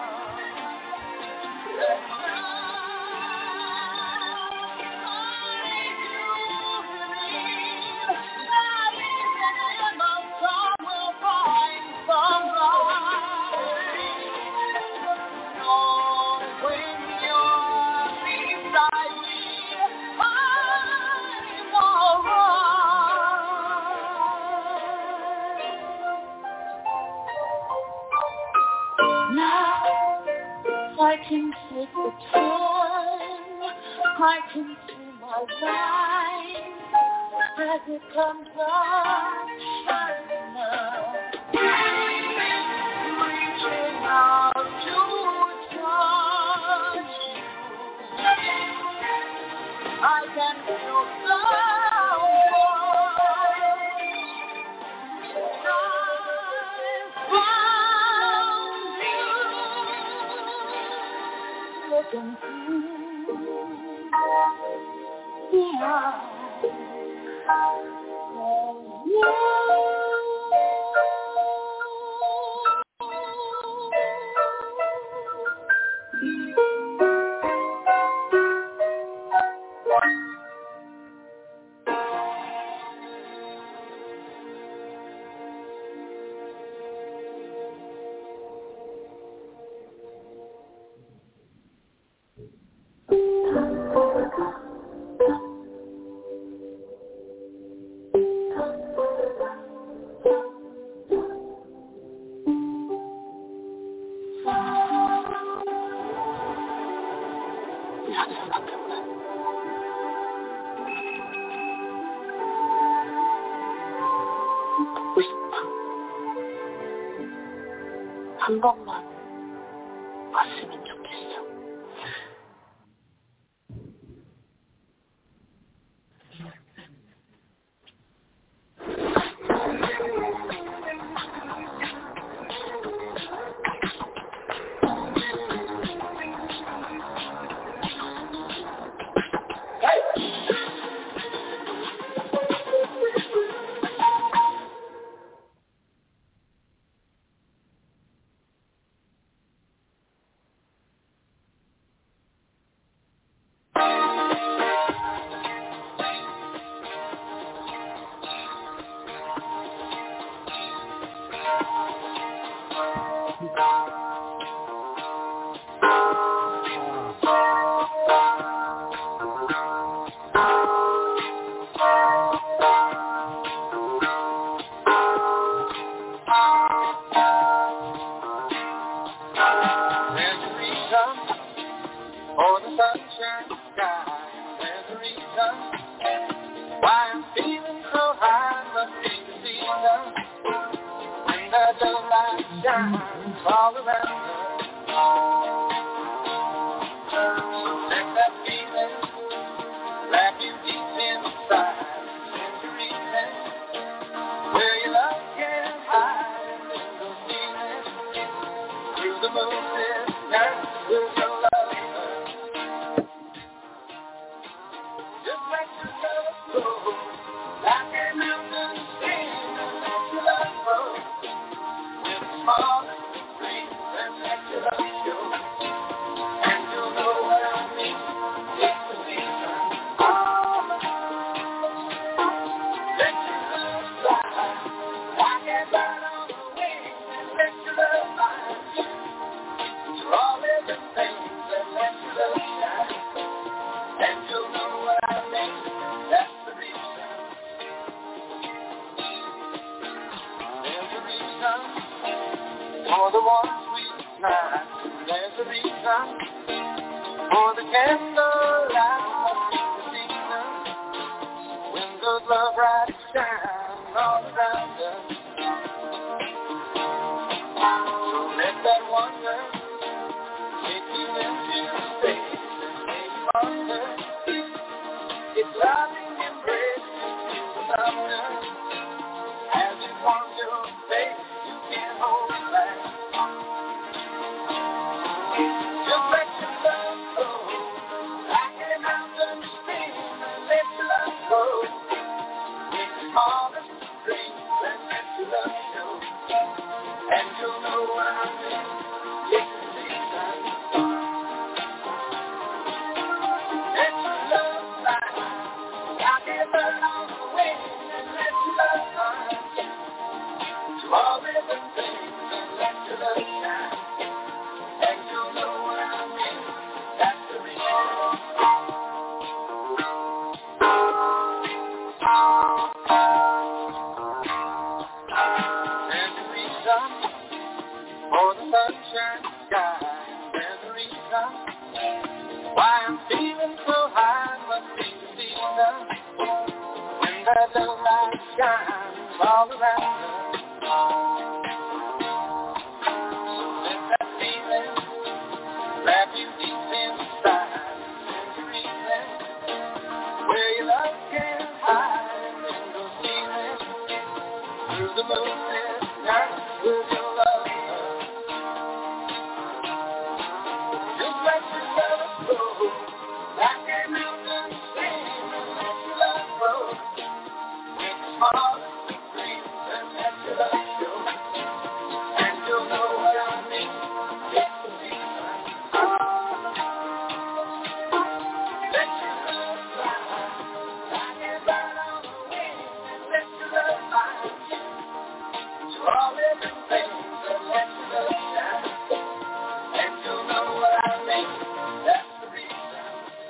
I can take the time, I can see my life as it comes up shining now, reaching out to touch you. I can feel looking through the eyes of love. 한 번만 왔으면 좋겠어. There's a reason for the sunshine sky. There's a reason why I'm feeling so high. Must be the season when the daylight shines all around us. So let that feeling wrap you deep inside. There's a reason where your love can hide. Through the moonlit night with your love, just let your love flow like a mountain stream, and let your love flow with the smallest of dreams, and let your love show, and you'll know what I mean. It's the reason. Let your love fly like a bird on the wing, and let your love fly. All living things that let you love shine, and you'll know what I mean. That's the reason. There's a reason for the warm sweet night. There's a reason for the candlelight. Must be the season when those love lights shine all around us. So let that wonder take you into space and make you wonder. It's loving embrace you the mountain. As it warms your face, you can't hold it back. Just let your love flow like a mountain stream, and let your love flow with the smallest of dreams, and let your love show, and you'll know what I mean. It's the reason. Let your love fly like a bird on the wing, and let your love fly to all living things, and let your love shine, and you'll know what I mean. That's the reason. There's a reason for the sunshine sky. There's a reason why I'm feeling so high. Must be the season when the daylight shines all around us. So let that feeling wrap you deep inside. There's a reason where your love can hide, and you'll see it through the moonlit night with your love. Just let your love flow like a mountain stream, and let your love flow with the smallest of dreams, and let your love show, and you'll know what I mean. It's the reason. Let your love fly like a bird on the wing, and let your love fly to all living things, and let your love shine, and you'll know what I mean. That's the reason.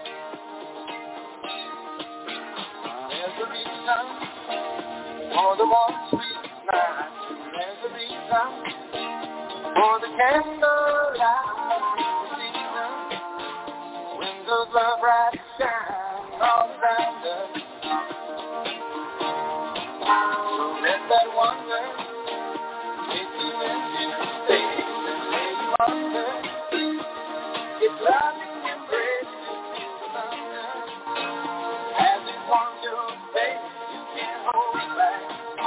There's a reason for the warm sweet night. There's a reason for the candlelight. Must be the season when those love lights shine all around us. So let that wonder take you into space and make you wonder. It's loving embrace you feel the mountain. As it warms your face, you can't hold it back.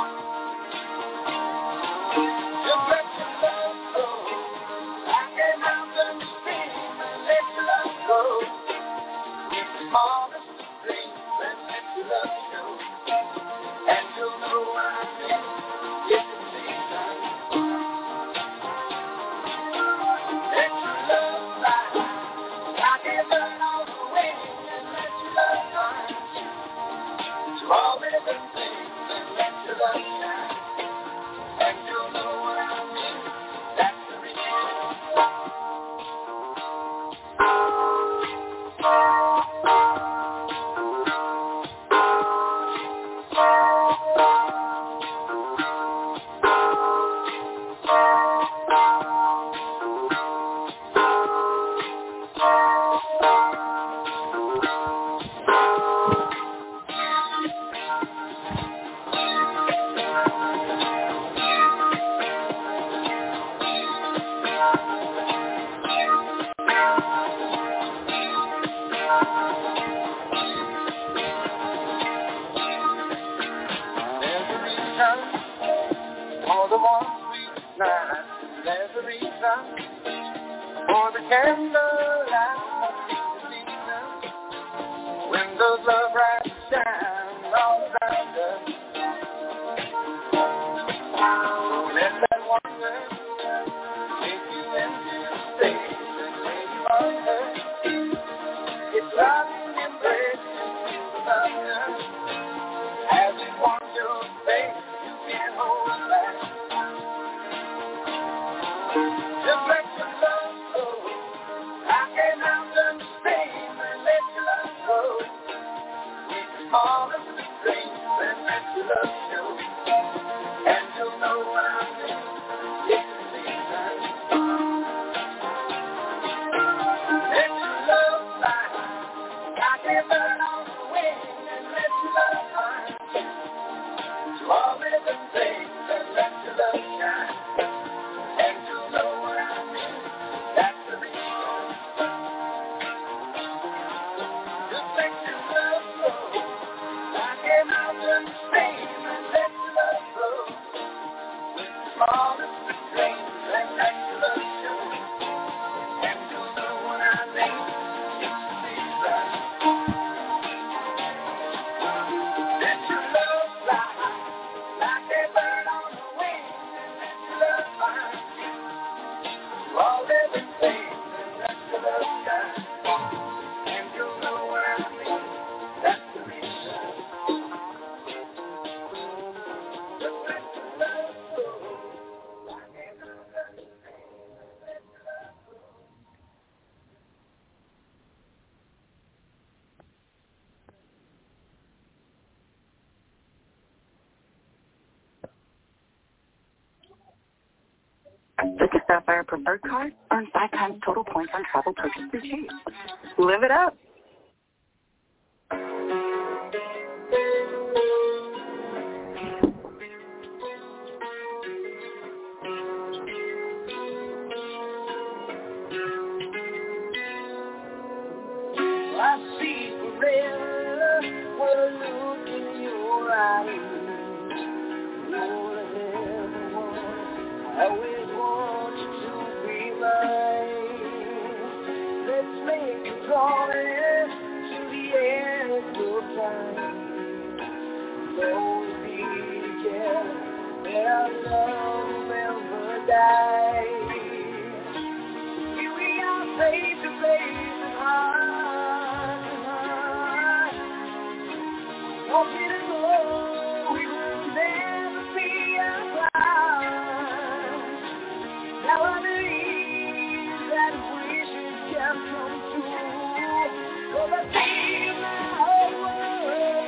Just let your love flow like a mountain stream, and let your love flow with the smallest of dreams, and let your love show, and you'll know what I mean. It's the season. Let your love fly like a bird on the wing, and let your love fly to all living things, and let your love shine, and you'll know what I mean. That's the reason. for the candlelight season, when those love lights shine all around us. Let that wonder take you into space and lay you under. It's loving embrace you love us. As it warms your face, you can't hold back. Just let your love go. I came out the same and let your love go. With the smallest of dreams and let your love show. And you'll know what I mean. It's the season. Let your love fly. I can burn all the wind and let your love fly. To all living things and let your love shine. And you'll know what I mean. That's the reason. Just let your love flow. Like a mountain stream and let your love flow. With the smallest of dreams and let your love show. And you'll know what I mean. It's the reason. Let your love fly. Like a bird on the wing and let your love fly. All living things and let your love shine. And you'll know what I mean. That's the reason. Just let your love flow. Like a mountain stream and let your love flow. With the Sapphire Preferred card, earn 5 times total points on travel purchase through Chase. Live it up. I see forever what I look in your eyes. More than ever want, I always want you to be mine. Let's make a promise to the end of time. Always be together, and our love will never die. Here we are, face to face and heart to heart. Want you to know we will never be apart. Now I believe that wishes can come true. So let's see my whole world.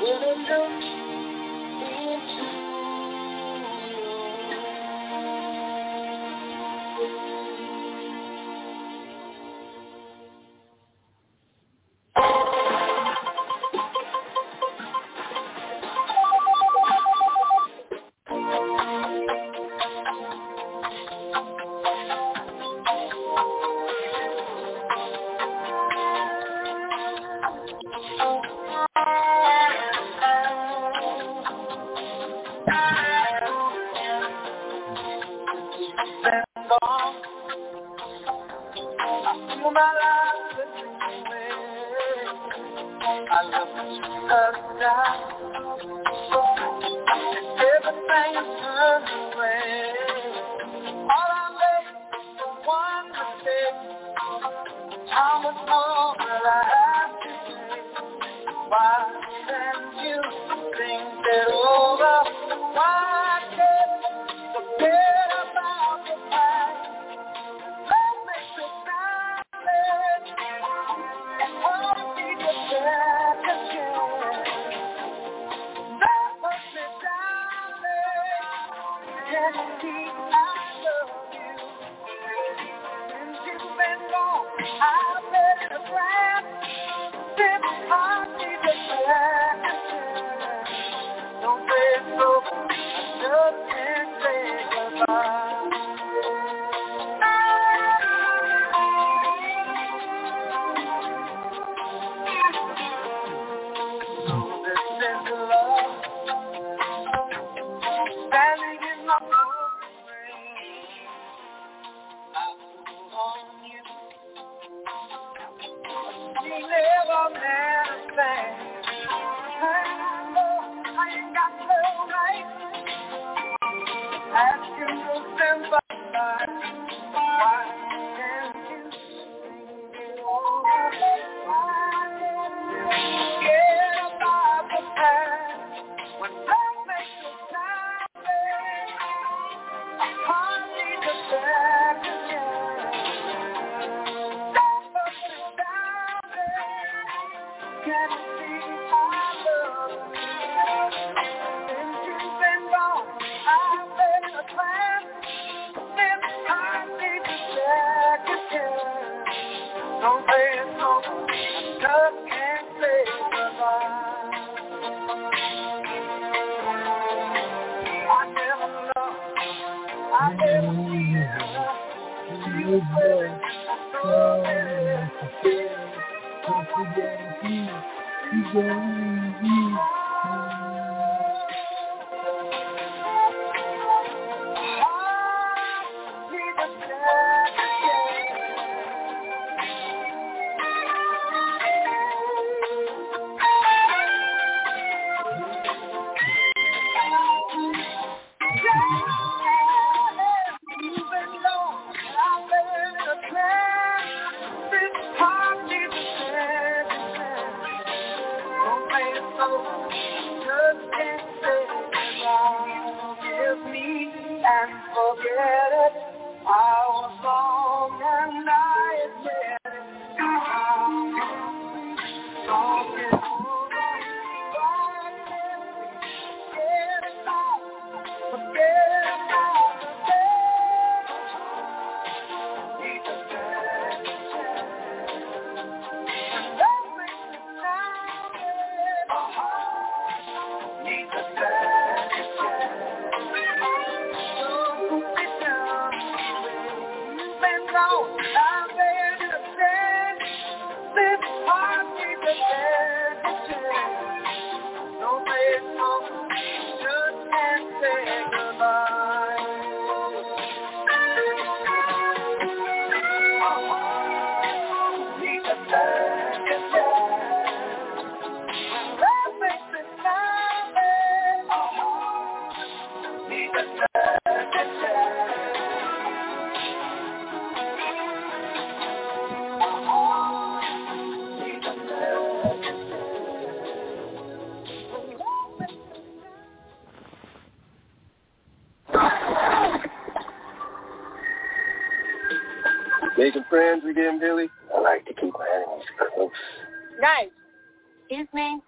Making friends again, Billy? I like to keep my enemies close. Guys, excuse me.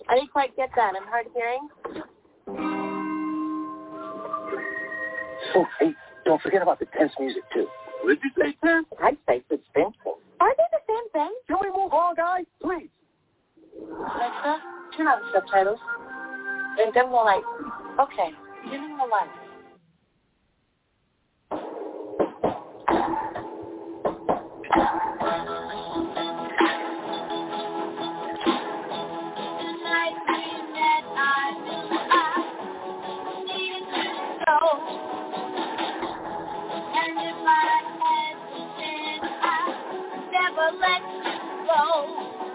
I didn't quite get that. I'm hard of hearing. Oh, hey, don't forget about the tense music, too. What did you say, tense? I'd say suspenseful. Are they the same thing? Can we move on, guys? Please. Alexa, turn on the subtitles. Then dim the lights. Okay, dimming the lights. Let you go.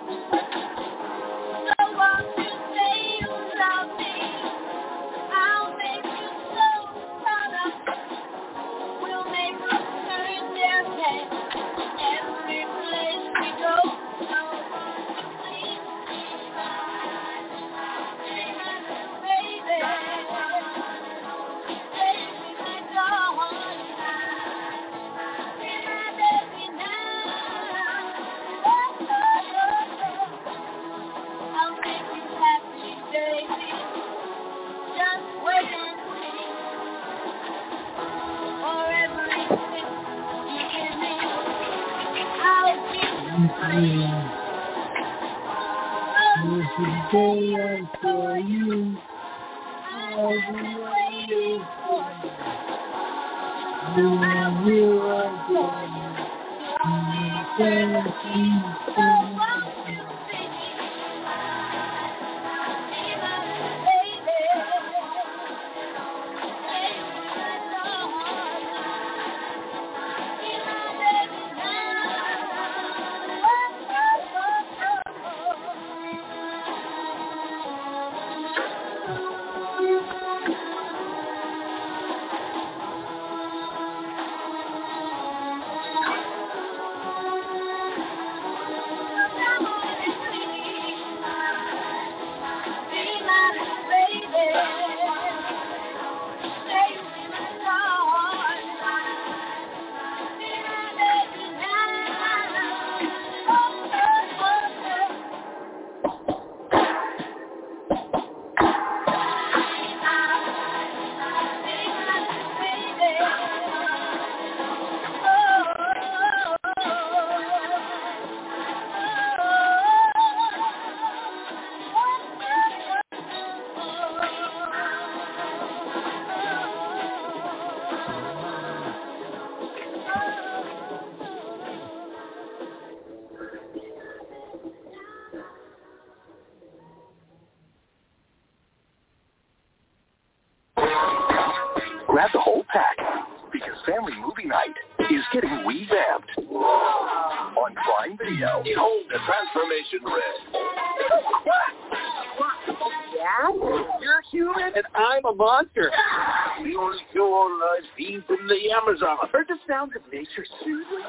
So won't you say you love me? I'll make you so proud of. We'll make us turn their heads every place we go. So won't you please be mine, baby? Baby, my darling. I'll make you happy, baby. Just wait and see. For everything you give me, I'll give you free. Today for you, I'll be waiting for you. You are going to be Grab the whole pack because Family Movie Night is getting revamped on Prime Video. Behold the transformation red. Yeah? You're human and I'm a monster. The only two live beings in the Amazon. Heard the sounds of nature soothing?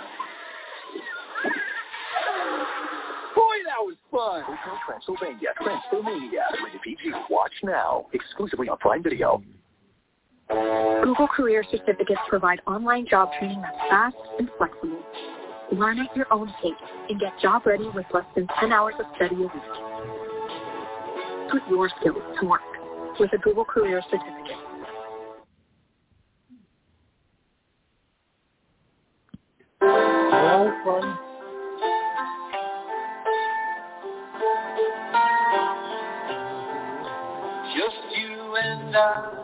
Boy, that was fun. Hotel Transylvania, Transylvania. Rated PG. Watch now. Exclusively on Prime Video. Google Career Certificates provide online job training that's fast and flexible. Learn at your own pace and get job ready with less than 10 hours of study a week. Put your skills to work with a Google Career Certificate. Well, fun. Just you and I.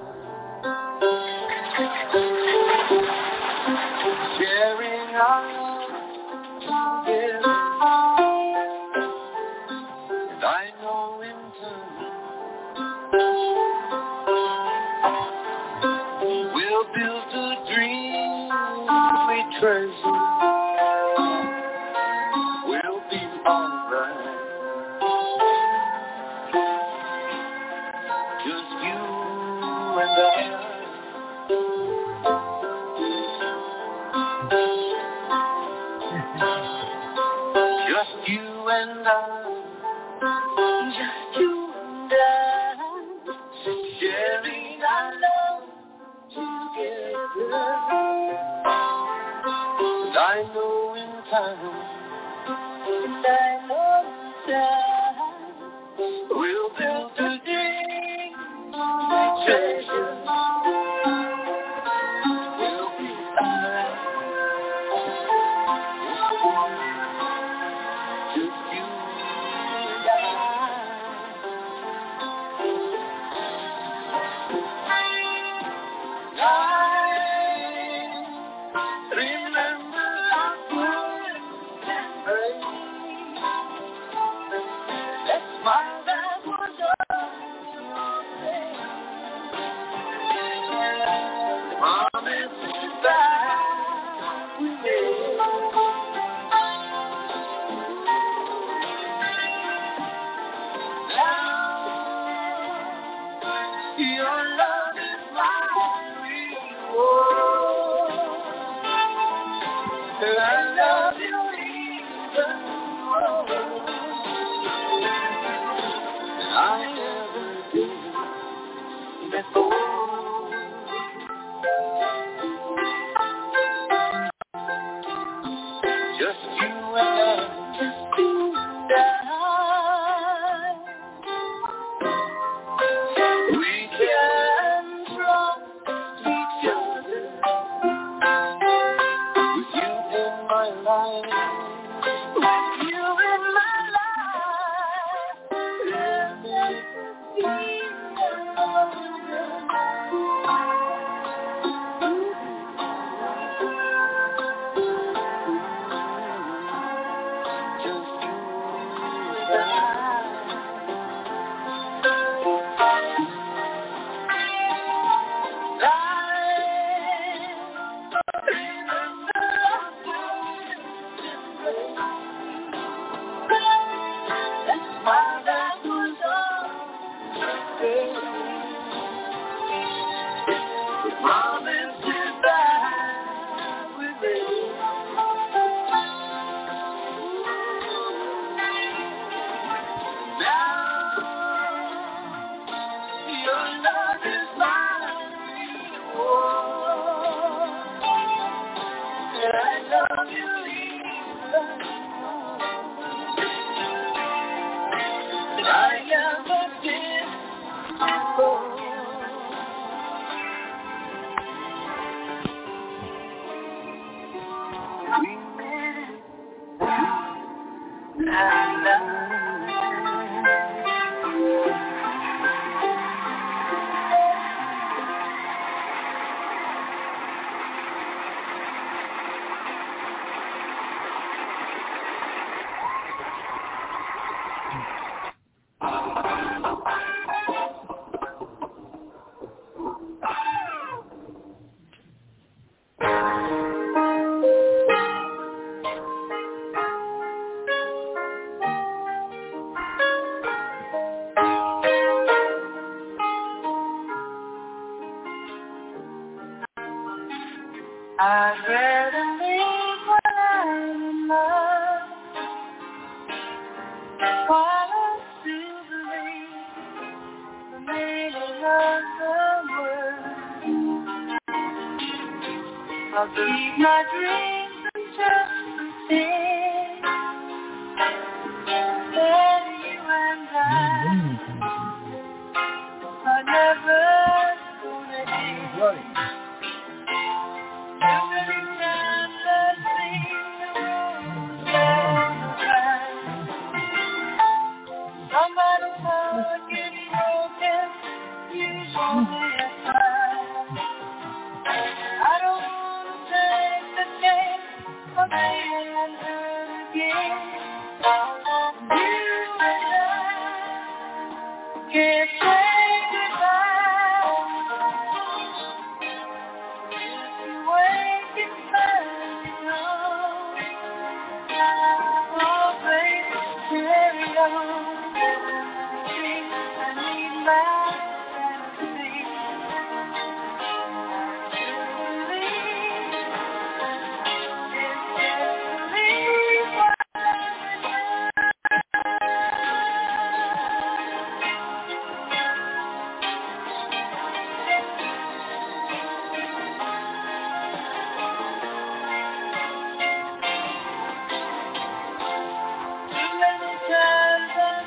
Sharing our love together, and I know in turn we'll build a dream we treasure. We'll be alright. Just you and I. Just you and I, just you and I, sharing our love together. And I know in time, We'll build a dream, treasure. We'll be alright. Just you and I remember our words and praise. That smile that was on your face. Promises that we made. Now your love is my reward. I love you even more than I ever did before. Just you and I. We can trust each other. With you in my life. With you in my life. I'd rather leave when I'm in love, while I still believe the meaning of the word. I'll keep my dreams and just pretend that you and I are never gonna end. Every time I see the road down the line, somebody's heart gets broken, usually at times. I don't want to take the chance of being hurt again. You and I can't say goodbye. Too many times I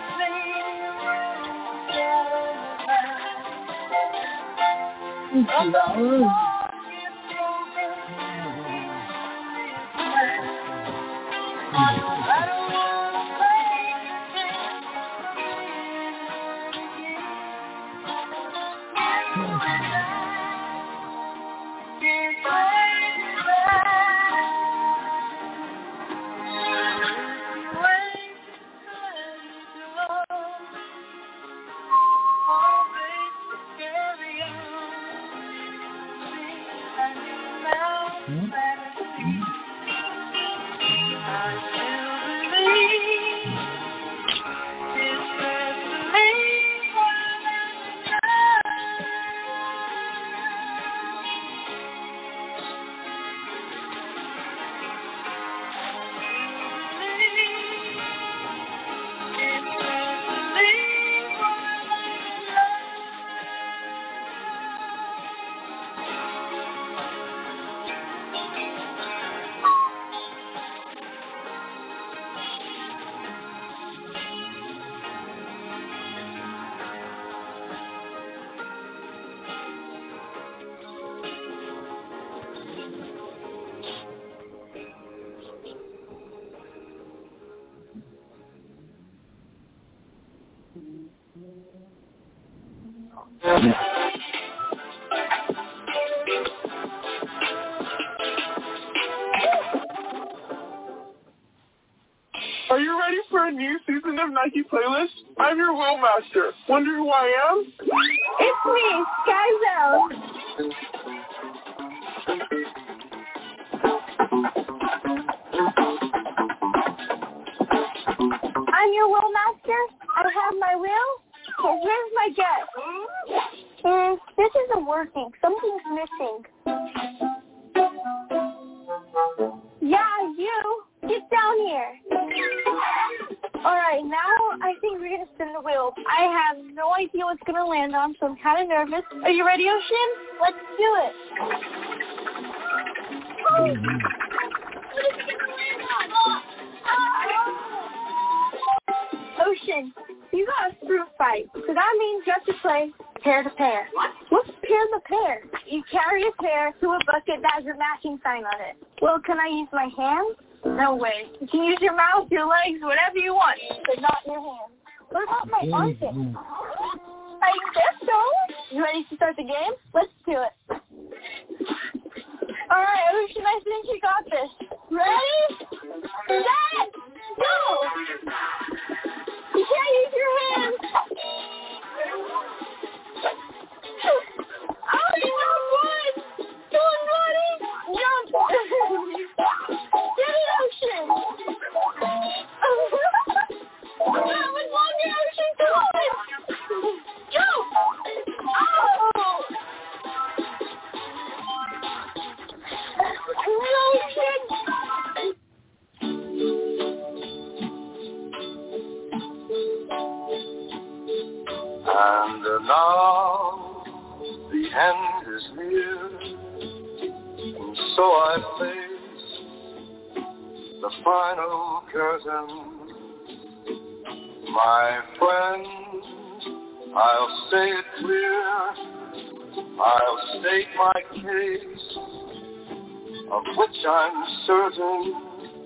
Are you ready for a new season of Nike Playlist? I'm your Will Master. Wonder who I am? It's me, Skyzone. I'm your Will Master. I have my will. So here's my guess. This isn't working. Something's missing. Yeah, you. Get down here. All right, now I think we're going to spin the wheel. I have no idea what's going to land on, so I'm kind of nervous. Are you ready, Ocean? Let's do it. Oh. What is it going to land on? Ocean, you got a fruit fight, so that means you have to play pair to pair. What's pair to pair? You carry a pear to a bucket that has a matching sign on it. Well, can I use my hands? No way. You can use your mouth, your legs, whatever you want, but not your hands. What about my armpits? I guess so. You ready to start the game? Let's do it. All right, Ocean, I think you got this. Ready? Set! Go! You can't use your hands. Oh, you got one! Come on, buddy! Jump! Get it, Ocean! That was longer, Ocean! Come on! Go! Oh! And now the end is near, and so I face the final curtain. My friend, I'll say it clear, I'll state my case, of which I'm certain.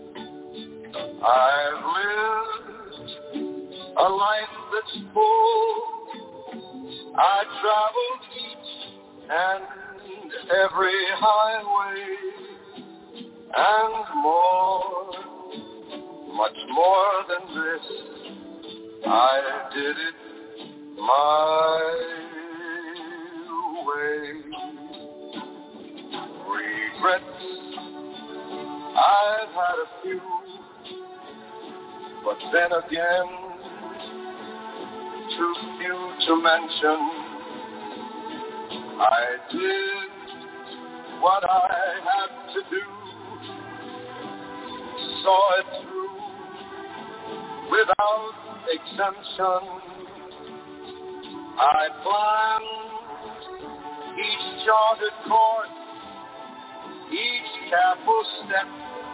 I've lived a life that's full. I traveled each and every highway, and more, much more than this, I did it my way. Regrets, I've had a few, but then again, too few to mention. I did what I had to do, saw it through without exemption. I planned each charted course, each careful step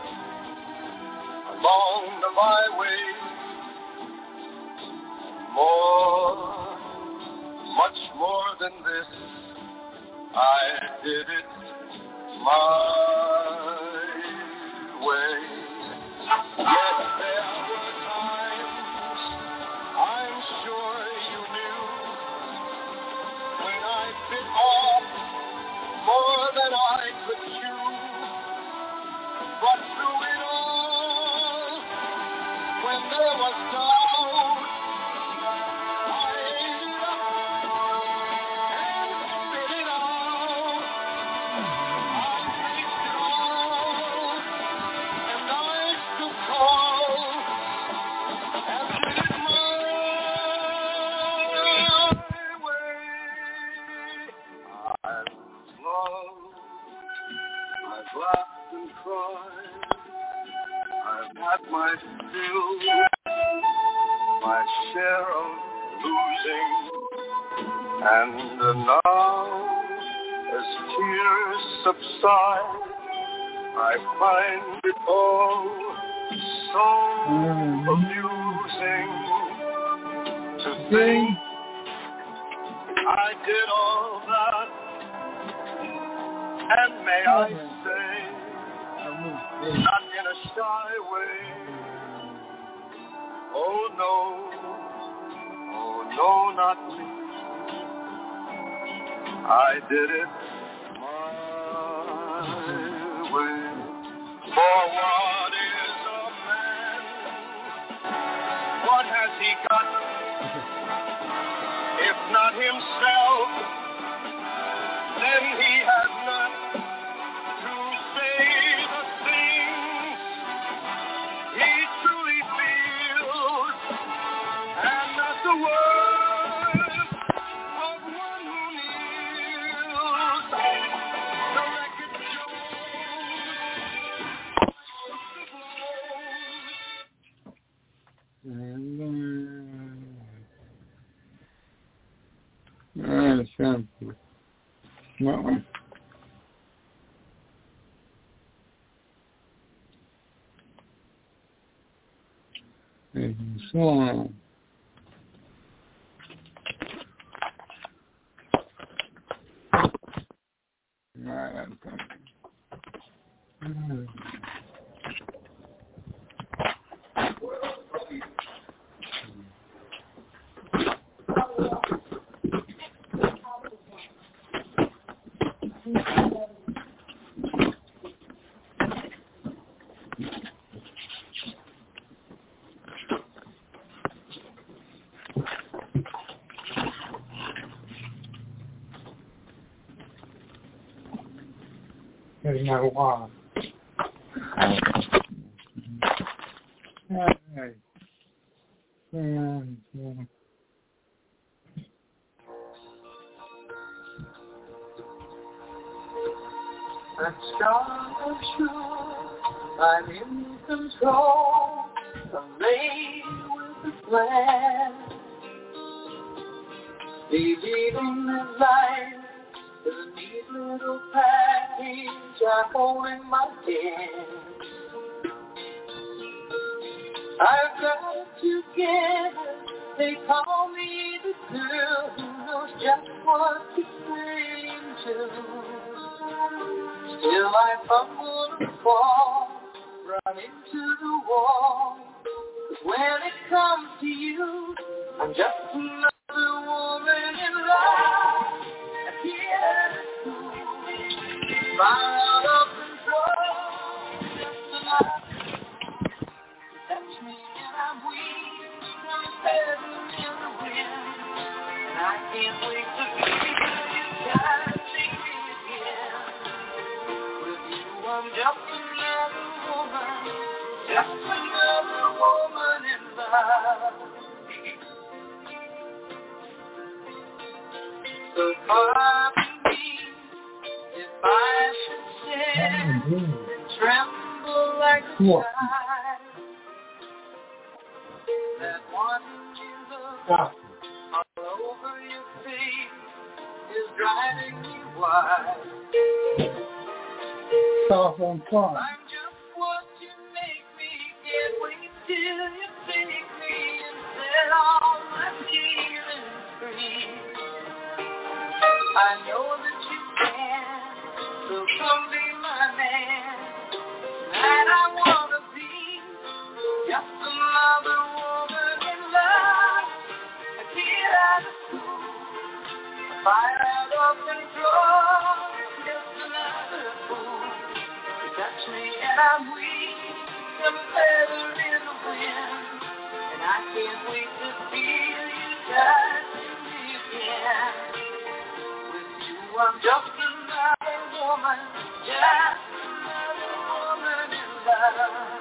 along the byway. More, much more than this, I did it my way. Yes, there were times, I'm sure you knew, when I bit off more than I could chew. But through it all, when there was doubt, I ate it up and spit it out. I faced it all, and I stood tall, and did it my way. I've loved, I've laughed and cried, I've had my fill, my share of losing, and now, as tears subside, I find it all so amusing to think I did all that, and may I say, not in a shy way, oh no, not me. I did it my way. For what is a man? What has he got? If not himself, then he has not to say the things he truly feels, and not the words of one who kneels. The record shows something. What one? So on. There's no wall. Alright. I'm strong, sure I'm in control. I'm made with a plan. Believing that life is a neat little package I hold in my hand. I've got it together. They call me the girl who knows just what to cling to. Still I fumble and fall, run into the wall. 'Cause when it comes to you, I'm just another woman in love. And here, I'm out of control. Just another. Touch me and I'm weak. I'm feathers in the wind. And I can't wait to feel you gotta see me again. With you I'm just another woman in love. So pardon me if I should sin and tremble like a child. That one you look all over your face is driving me wild. Soft on fire. I'm just what you make me. Can't wait till you take me and set all my feelings free. I know that you Come be my man, and I wanna be just another woman in love. A kid out of school, a fire out of control, just another fool. You touch me and I'm weak, I'm a feather in the wind, and I can't wait to feel you touching me again. With you I'm just another woman, just another woman in love.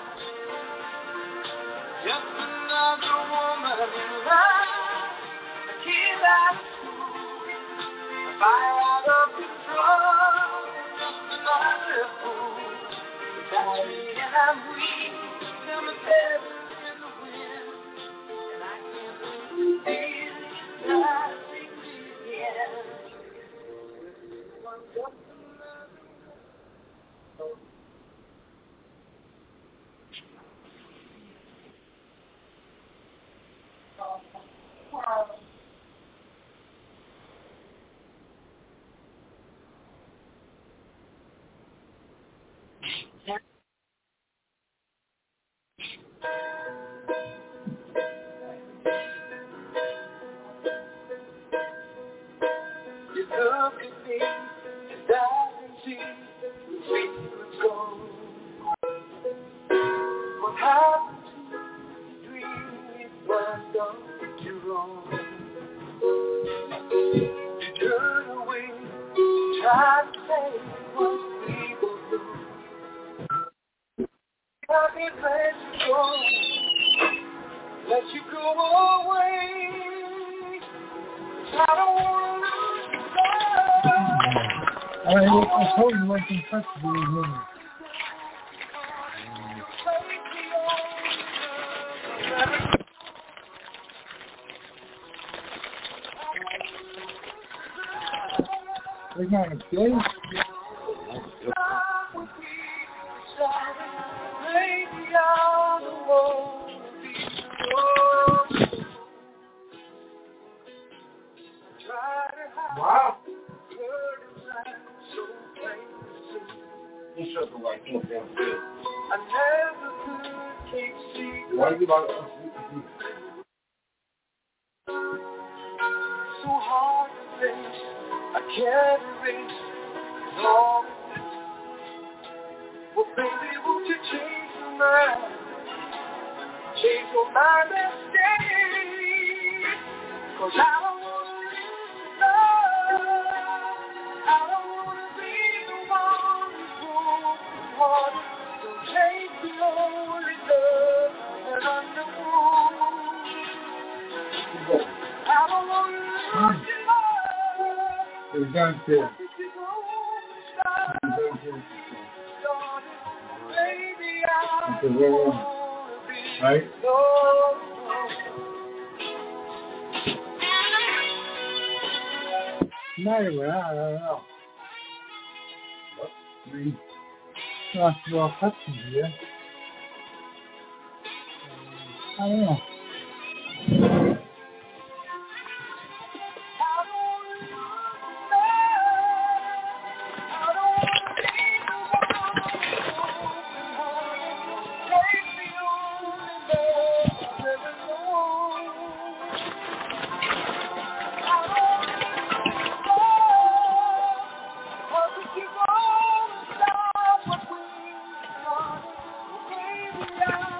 Just another woman in love. A kid out of school, a fire out of control, just another fool. You touch me and I'm weak, I'm a feather in the wind, and I can't wait to feel you touching me again. I'm just another. You look at me and I can see the way it's gone. What happened to the dream it was done you wrong? You turn away, try to say what people do. I can't let you go, let you go away. I don't want to lose you. I told you what you touch to be with me. They're not a place. Wow. You shut the light. I never could keep secret. Why you about to so hard to face, I can't erase all of this. Well, baby, won't you change your mind? Change your mind and stay. 'Cause I don't want to lose love. I don't want to be the one who's broken hearted. So take the only love that I know. I don't want to lose your love. It's done too. It's a roll, right? Not even, I don't know. I mean, not well custom here. I don't know. Yeah.